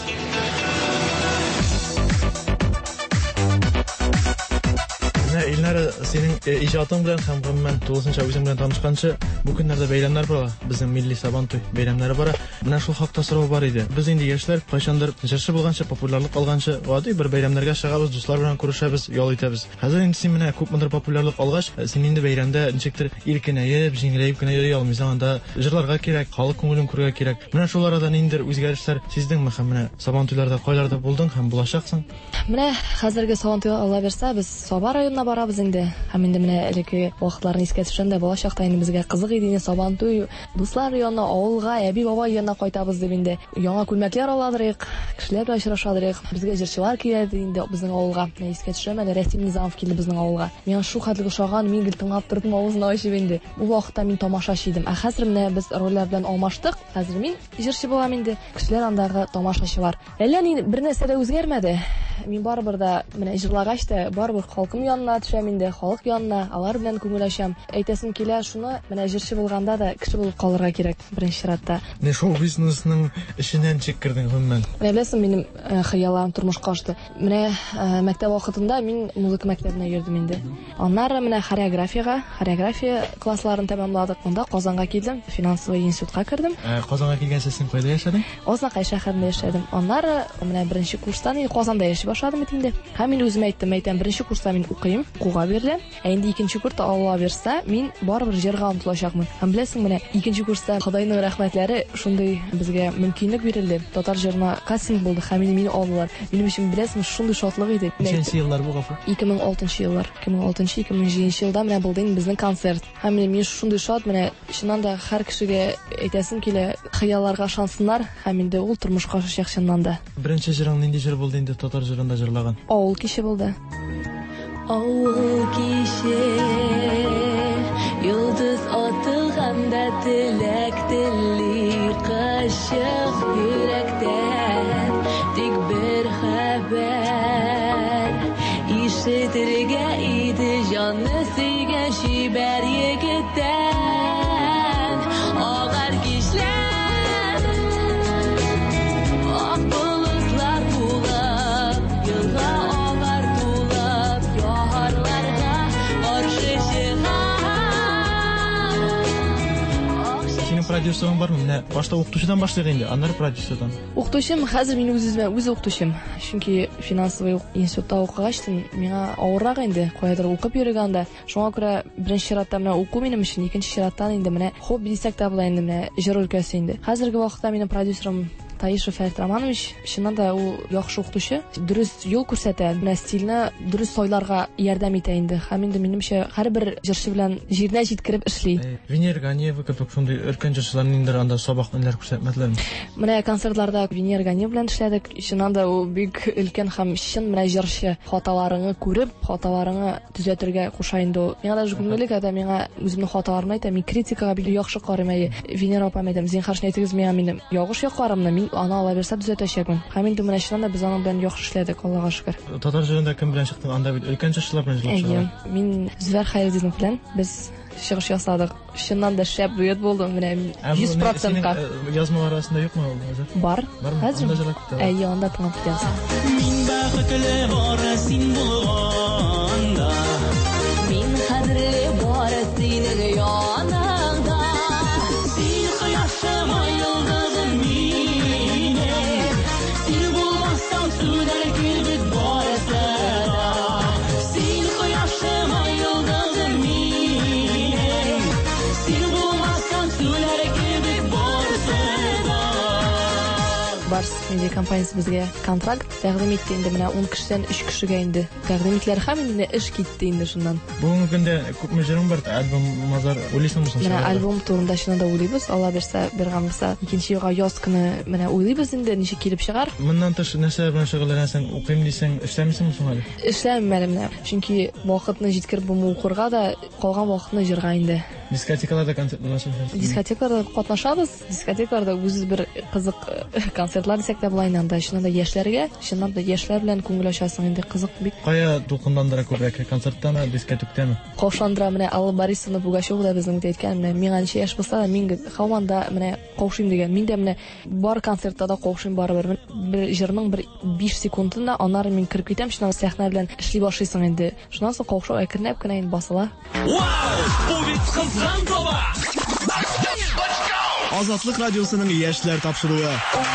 Илнара, синең иҗатың белән һәм гомумән тулысынча үзең белән танышканчы, бу көннәрдә бәйрәмнәр бара. Безнең милли Сабантуй бәйрәмнәре бара. Менә шул хакта сорау бар иде. Без инде яшьләр кайчандыр җырчы булганчы, популярлык алганчы, гади бер бәйрәмнәргә чыгабыз, дуслар белән күрешәбез, ял итәбез. Хәзер инде син менә күпмедер популярлык алгач, син инде бәйрәмдә ничектер иркенәеп, җиңеләеп кенә йөри алмыйсың, анда җырларга кирәк, халык күңелен күрергә кирәк. Менә шул арада ниндидер үзгәрешләр сиздеңме һәм менә Сабантуйларда кайларда булдың һәм булачаксың?
Менә хәзерге Сабантуйга ала берсә, без Саба районына барабыз инде. Һәм инде менә элекке вакытларны искә төшәндә балачакта инде безгә кызык иде инде Сабантуй, дуслар янына, авылга, әби баба янына кайтабыз дип инде. Яңа күлмәкләр аладырык, кешеләр белән очрашадырык. Безгә җырчылар килде инде безнең авылга. Менә искә төшәм, әле Рәсим Низамов килде безнең авылга. Миңа шул хәтле ошаган, мин гел тыңлап тордым, авызны ачып инде. Бу вакытта мин тамашачы идем. Ә хәзер менә без рольләр белән алмаштык. Хәзер мин җырчы булам инде. Кешеләр андагы тамашачылар. Әллә ни бер нәрсә дә үзгәрмәде. Мин барыбыр да менә җырлагач та барыбыр халкым янына төшәм инде, халык янына, алар белән күңел ачам. Әйтәсем килә, шуны менә җырчы булганда да кеше булып калырга кирәк беренче чиратта.
Не шоу бизнесның эшеннән чиккердең гомумән.
Менә беләсең, минем хыялларым тормышка ашты. Менә мәктәп вакытында мин музыка мәктәбенә йөрдем инде. Аннары менә хореография классларын тәмамладык. Монда Казанга килдем, финансовый институтка кирдем.
Казанга килгәнче син кайда яшәдең?
Азнакай шәһәрендә яшәдем. Аннары менә беренче курстан Казанда яши башладым инде. Һәм мин үзем әйттем, беренче курста мин укыйм, укуга биреләм. Ә инде икенче курста Алла бирсә, мин барыбыр җырга омтылачакмын. Һәм беләсең, менә икенче курста Худайның рәхмәтләре шундый безгә мөмкинлек бирелде. Татар җырына кастинг булды һәм мине алдылар. Минем өчен беләсең, шундый шатлык иде.
Ничә еллар бу гафу?
2006 еллар. 2006-2007 елда менә булды безнең концерт. Һәм мин шундый шат, менә чыннан да һәр кешегә әйтәсем килә, хыялларга шансыннар һәм инде ул тормышка ашачак чыннан да.
Беренче җырың нинди җыр булды инде татар җырында җырлаган?
Авыл кеше булды. Авыл кеше, йолдыз атылган да теләк телли, кашык йөрәктән тик бер хәбәр ишетергә иде җанны сөйгән чибәр егеттән. Агар кичләр, ак булыслар булып, елга агар тулып,
продюсерың бармы? Менә башта укытучыдан башлыйк инде, аннары продюсердан.
Укытучым хәзер мин үз укытучым. Чөнки финансовый институтта укыгачтын, миңа авыррак инде, каядыр укып йөргәндә. Шуңа күрә беренче чиратта менә уку минем өчен, икенче чираттан инде менә хобби дисәк тә була инде менә җыр өлкәсе инде. Хәзерге вакытта минем продюсерым Таишев Фәрит Романович, чыннан да ул яхшы укытучы, дөрес юл күрсәтә, менә стильне дөрес сойларга ярдәм итә инде. Һәм инде минемчә һәрбер җырчы белән җиренә җиткереп эшли.
Венера Ганиева кебек шундый өркән җырчыларны инде анда сабак инләр күрсәтмәделәр.
Менә концертларда Венера Ганиева белән эшләдек. Чыннан да ул бик өлкән һәм чын менә җырчы. Хаталарыңны күреп, хаталарыңны төзәтергә куша инде ул. Миңа да күңеллек әйтә, миңа үземнең хаталарымны әйтә, мин критикага бик яхшы карыйм. Венера апам әйтәм, зинһар әйтегез миңа минем ягыш якларымны, мин аны ала берсә төзәтәчәкмен. Һәм инде менә чыннан да без аның белән яхшы эшләдек, Аллага шөкер.
Татар җырында кем белән чыктың? Анда бит өлкән җырчылар белән чыктың.
Мин Зөфәр Хәйридинов белән без чыгыш ясадык. Чыннан да шәп дуэт булды, менә 100%-ка.
Язмалар арасында юкмы ул хәзер?
Бар. Хәзер. Анда тыңлап китәбез.
Мин бәхетле бары син булганда.
Мин хәзер бары синең яныңда.
Син кояшым йылдызым мине. Син булмасаң сүнәр кебек барысы да. Син кояшым йылдызым мине. Син булмасаң сүнәр кебек барысы да.
Барс медиа компаниясе безгә контракт тәкъдим итте инде, менә 10 кешедән 3 кешегә инде тәкъдим итләр һәм инде эш китте инде шуннан.
Бүгенге көндә күпме җырың бар? Альбом мазар уйлыйсың булсын?
Менә альбом турында чыннан да уйлыйбыз. Алла берсә, бер гамса икенче елга яз көне менә уйлыйбыз инде ничек килеп чыгар.
Моннан тыш нәрсә белән шөгыльләнәсең? Укыйм дисәң, эшләмисеңме соң әле?
Эшләмим әле менә. Чөнки вакытны җиткереп булмый укырга да, калган вакытны җырга инде.
Дискотекаларда концертлашасың?
Дискотекаларда катнашабыз. Дискотекаларда үз бер кызык концертлар дисәк тә була инде. Анда чыннан да яшьләргә, чыннан да яшьләр белән күңел ачасың инде, кызык бик.
Кая дулкындандыра күбрәк, концерттамы, дискотектәме?
Каушандыра менә Алла Борисовна Пугачева да безнең әйткән, менә миңа ничә яшь булса да, мин һаман да менә каушыйм дигән. Мин дә менә бар концертта да каушыйм барыбер. Бер җырның бер 5 секундында аннары мин киреп китәм, шуннан сәхнә белән эшли башлыйсың инде. Шуннан соң каушау әкренләп кенә инде басыла.
Бу бит кызган тоба.
Азатлык радиосының яшьләр тапшыруы.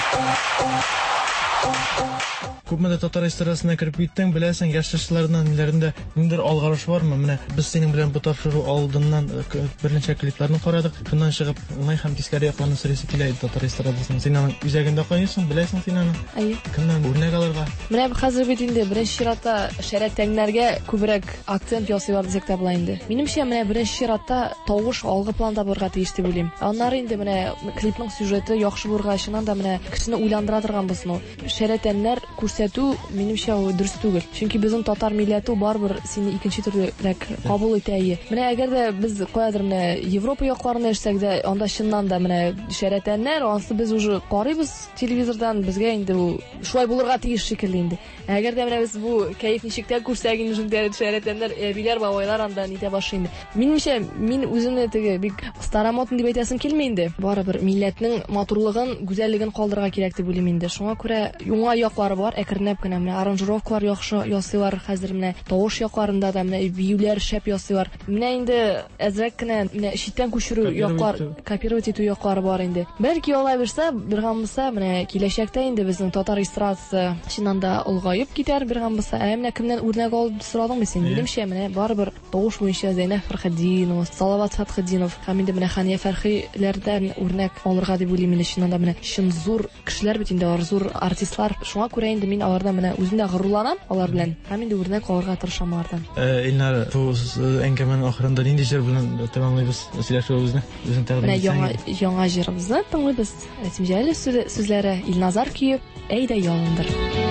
Күпмедә татар эстрадасына кирип киттең, беләсең, яшьләрнең ниләрендә ниндер алгарыш бармы? Менә без синең белән бу тапшыру алдыннан берничә клипларны карадык. Шуннан чыгып, уңай һәм тискәре якларны сөресе килә иде татар эстрадасының. Син аның үзәгендә кайсың, беләсең син аны?
Әйе.
Кемнән үрнәк алырга?
Менә хәзер бит инде беренче чиратта шәрәтәңнәргә күбрәк акцент ясыйлар дисәк тә була инде. Минемчә менә беренче чиратта тавыш алгы планда булырга тиеш дип уйлыйм. Аннары инде менә клипның сюжеты яхшы булырга, чыннан да менә кешене уйландыра торган булсын ул. Шәрәтәннәр күрсәтү минемчә ул дөрес түгел. Чөнки безнең татар милләте барбыр сине икенче төрлерәк кабул итә. Менә әгәр дә без каядыр менә Европа якларында эшләсәк дә, анда чыннан да менә шәрәтәннәр, ансы без уже карыйбыз телевизордан, безгә инде ул шулай булырга тиеш шикелле инде. Әгәр дә менә без бу кайф ничектә күрсәк инде шундый шәрәтәннәр, әбиләр, бабайлар анда нитә башлый инде. Минемчә мин үземне теге бик старомодный дип әйтәсем килми инде. Барыбер милләтнең матурлыгын, гүзәллеген калдырырга кирәк дип уйлыйм инде. Шуңа күрә яңа яклары бар, әкренләп кенә менә аранжировкалар яхшы ясыйлар хәзер, менә тавыш якларында да менә биюләр шәп ясыйлар. Менә инде әзрәк кенә менә читтән күчерү яклар, копировать итү яклары бар инде. Бәлки алай берсә, бер гамса менә киләчәктә инде безнең татар эстрадасы чыннан да улгаеп китәр, бер гамса. Менә кемнән үрнәк алып сорадыңмы син? Минемчә менә барыбер тавыш буенча Зәйнәп Фәрхетдинова, Салават Фәтхетдинов һәм инде менә Хания Фәрхиләрдән үрнәк алырга дип уйлыйм инде. Чыннан да менә чын зур кешеләр бит инде, зур артистлар. Шуңа күрә инде мин алардан менә үземдә горурланам алар белән. Һәм инде үрнәк алырга тырышам алардан.
Илнар, бу әңгәмәнең ахырында нинди җыр белән тәмамлыйбыз сөйләшүебезне? Үзең тәкъдим итсәң.
Яңа җырыбызны тыңлыйбыз. Әтимҗәле сүзләре Илназар киеп, әйдә ялындыр.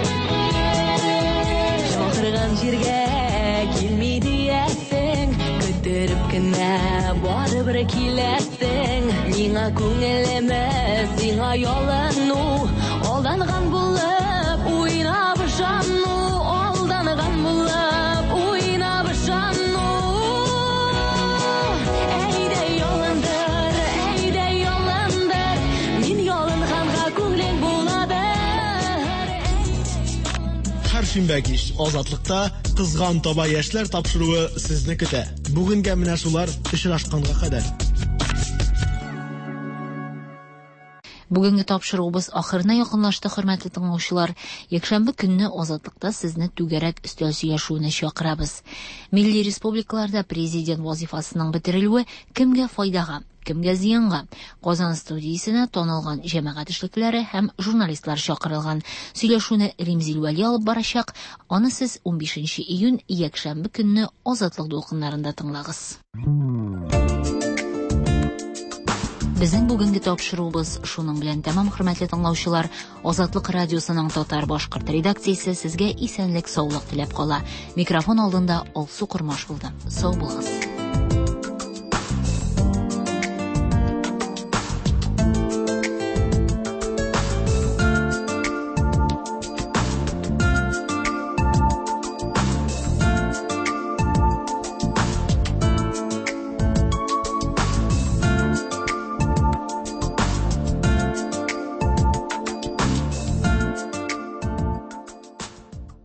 Шахырган җиргә килми диясең, көттереп кенә барыбер киләсең. Миңа күңелемә сиңа ялыну, алданган булып уйнап җанну, алданган булып уйнап җанну. Әйдә ялындыр, мин ялынганга күңелең буладыр.
Һәр шимбә кич Азатлыкта кызган таба яшьләр тапшыруы сезне көтә. Бүгенгә менә шулар очрашканга кадәр.
Бүгенге тапшыруыбыз ахырына якынлашты, хөрмәтле тыңлаучылар. Якшәмбе көнне Азатлыкта сезне түгәрәк өстәл сөйләшүенә чакырабыз. Милли республикаларда президент вазифасының бетерелүе кемгә файдага, кемгә зыянга? Казан студиясенә танылган җәмәгать эшлекләре һәм журналистлар чакырылган. Сөйләшүне Римзил Вәли алып барачак. Аны сез 15 июнь якшәмбе көнне Азатлык дулкыннарында тыңлагыз. Безнең бүгенге тапшыруыбыз шуның белән тәмам, хөрмәтле тыңлаучылар. Азатлык радиосының татар-башкорт редакциясе сезгә исәнлек, саулык теләп кала. Микрофон алдында Алсу Курмаш булды. Сау булыгыз.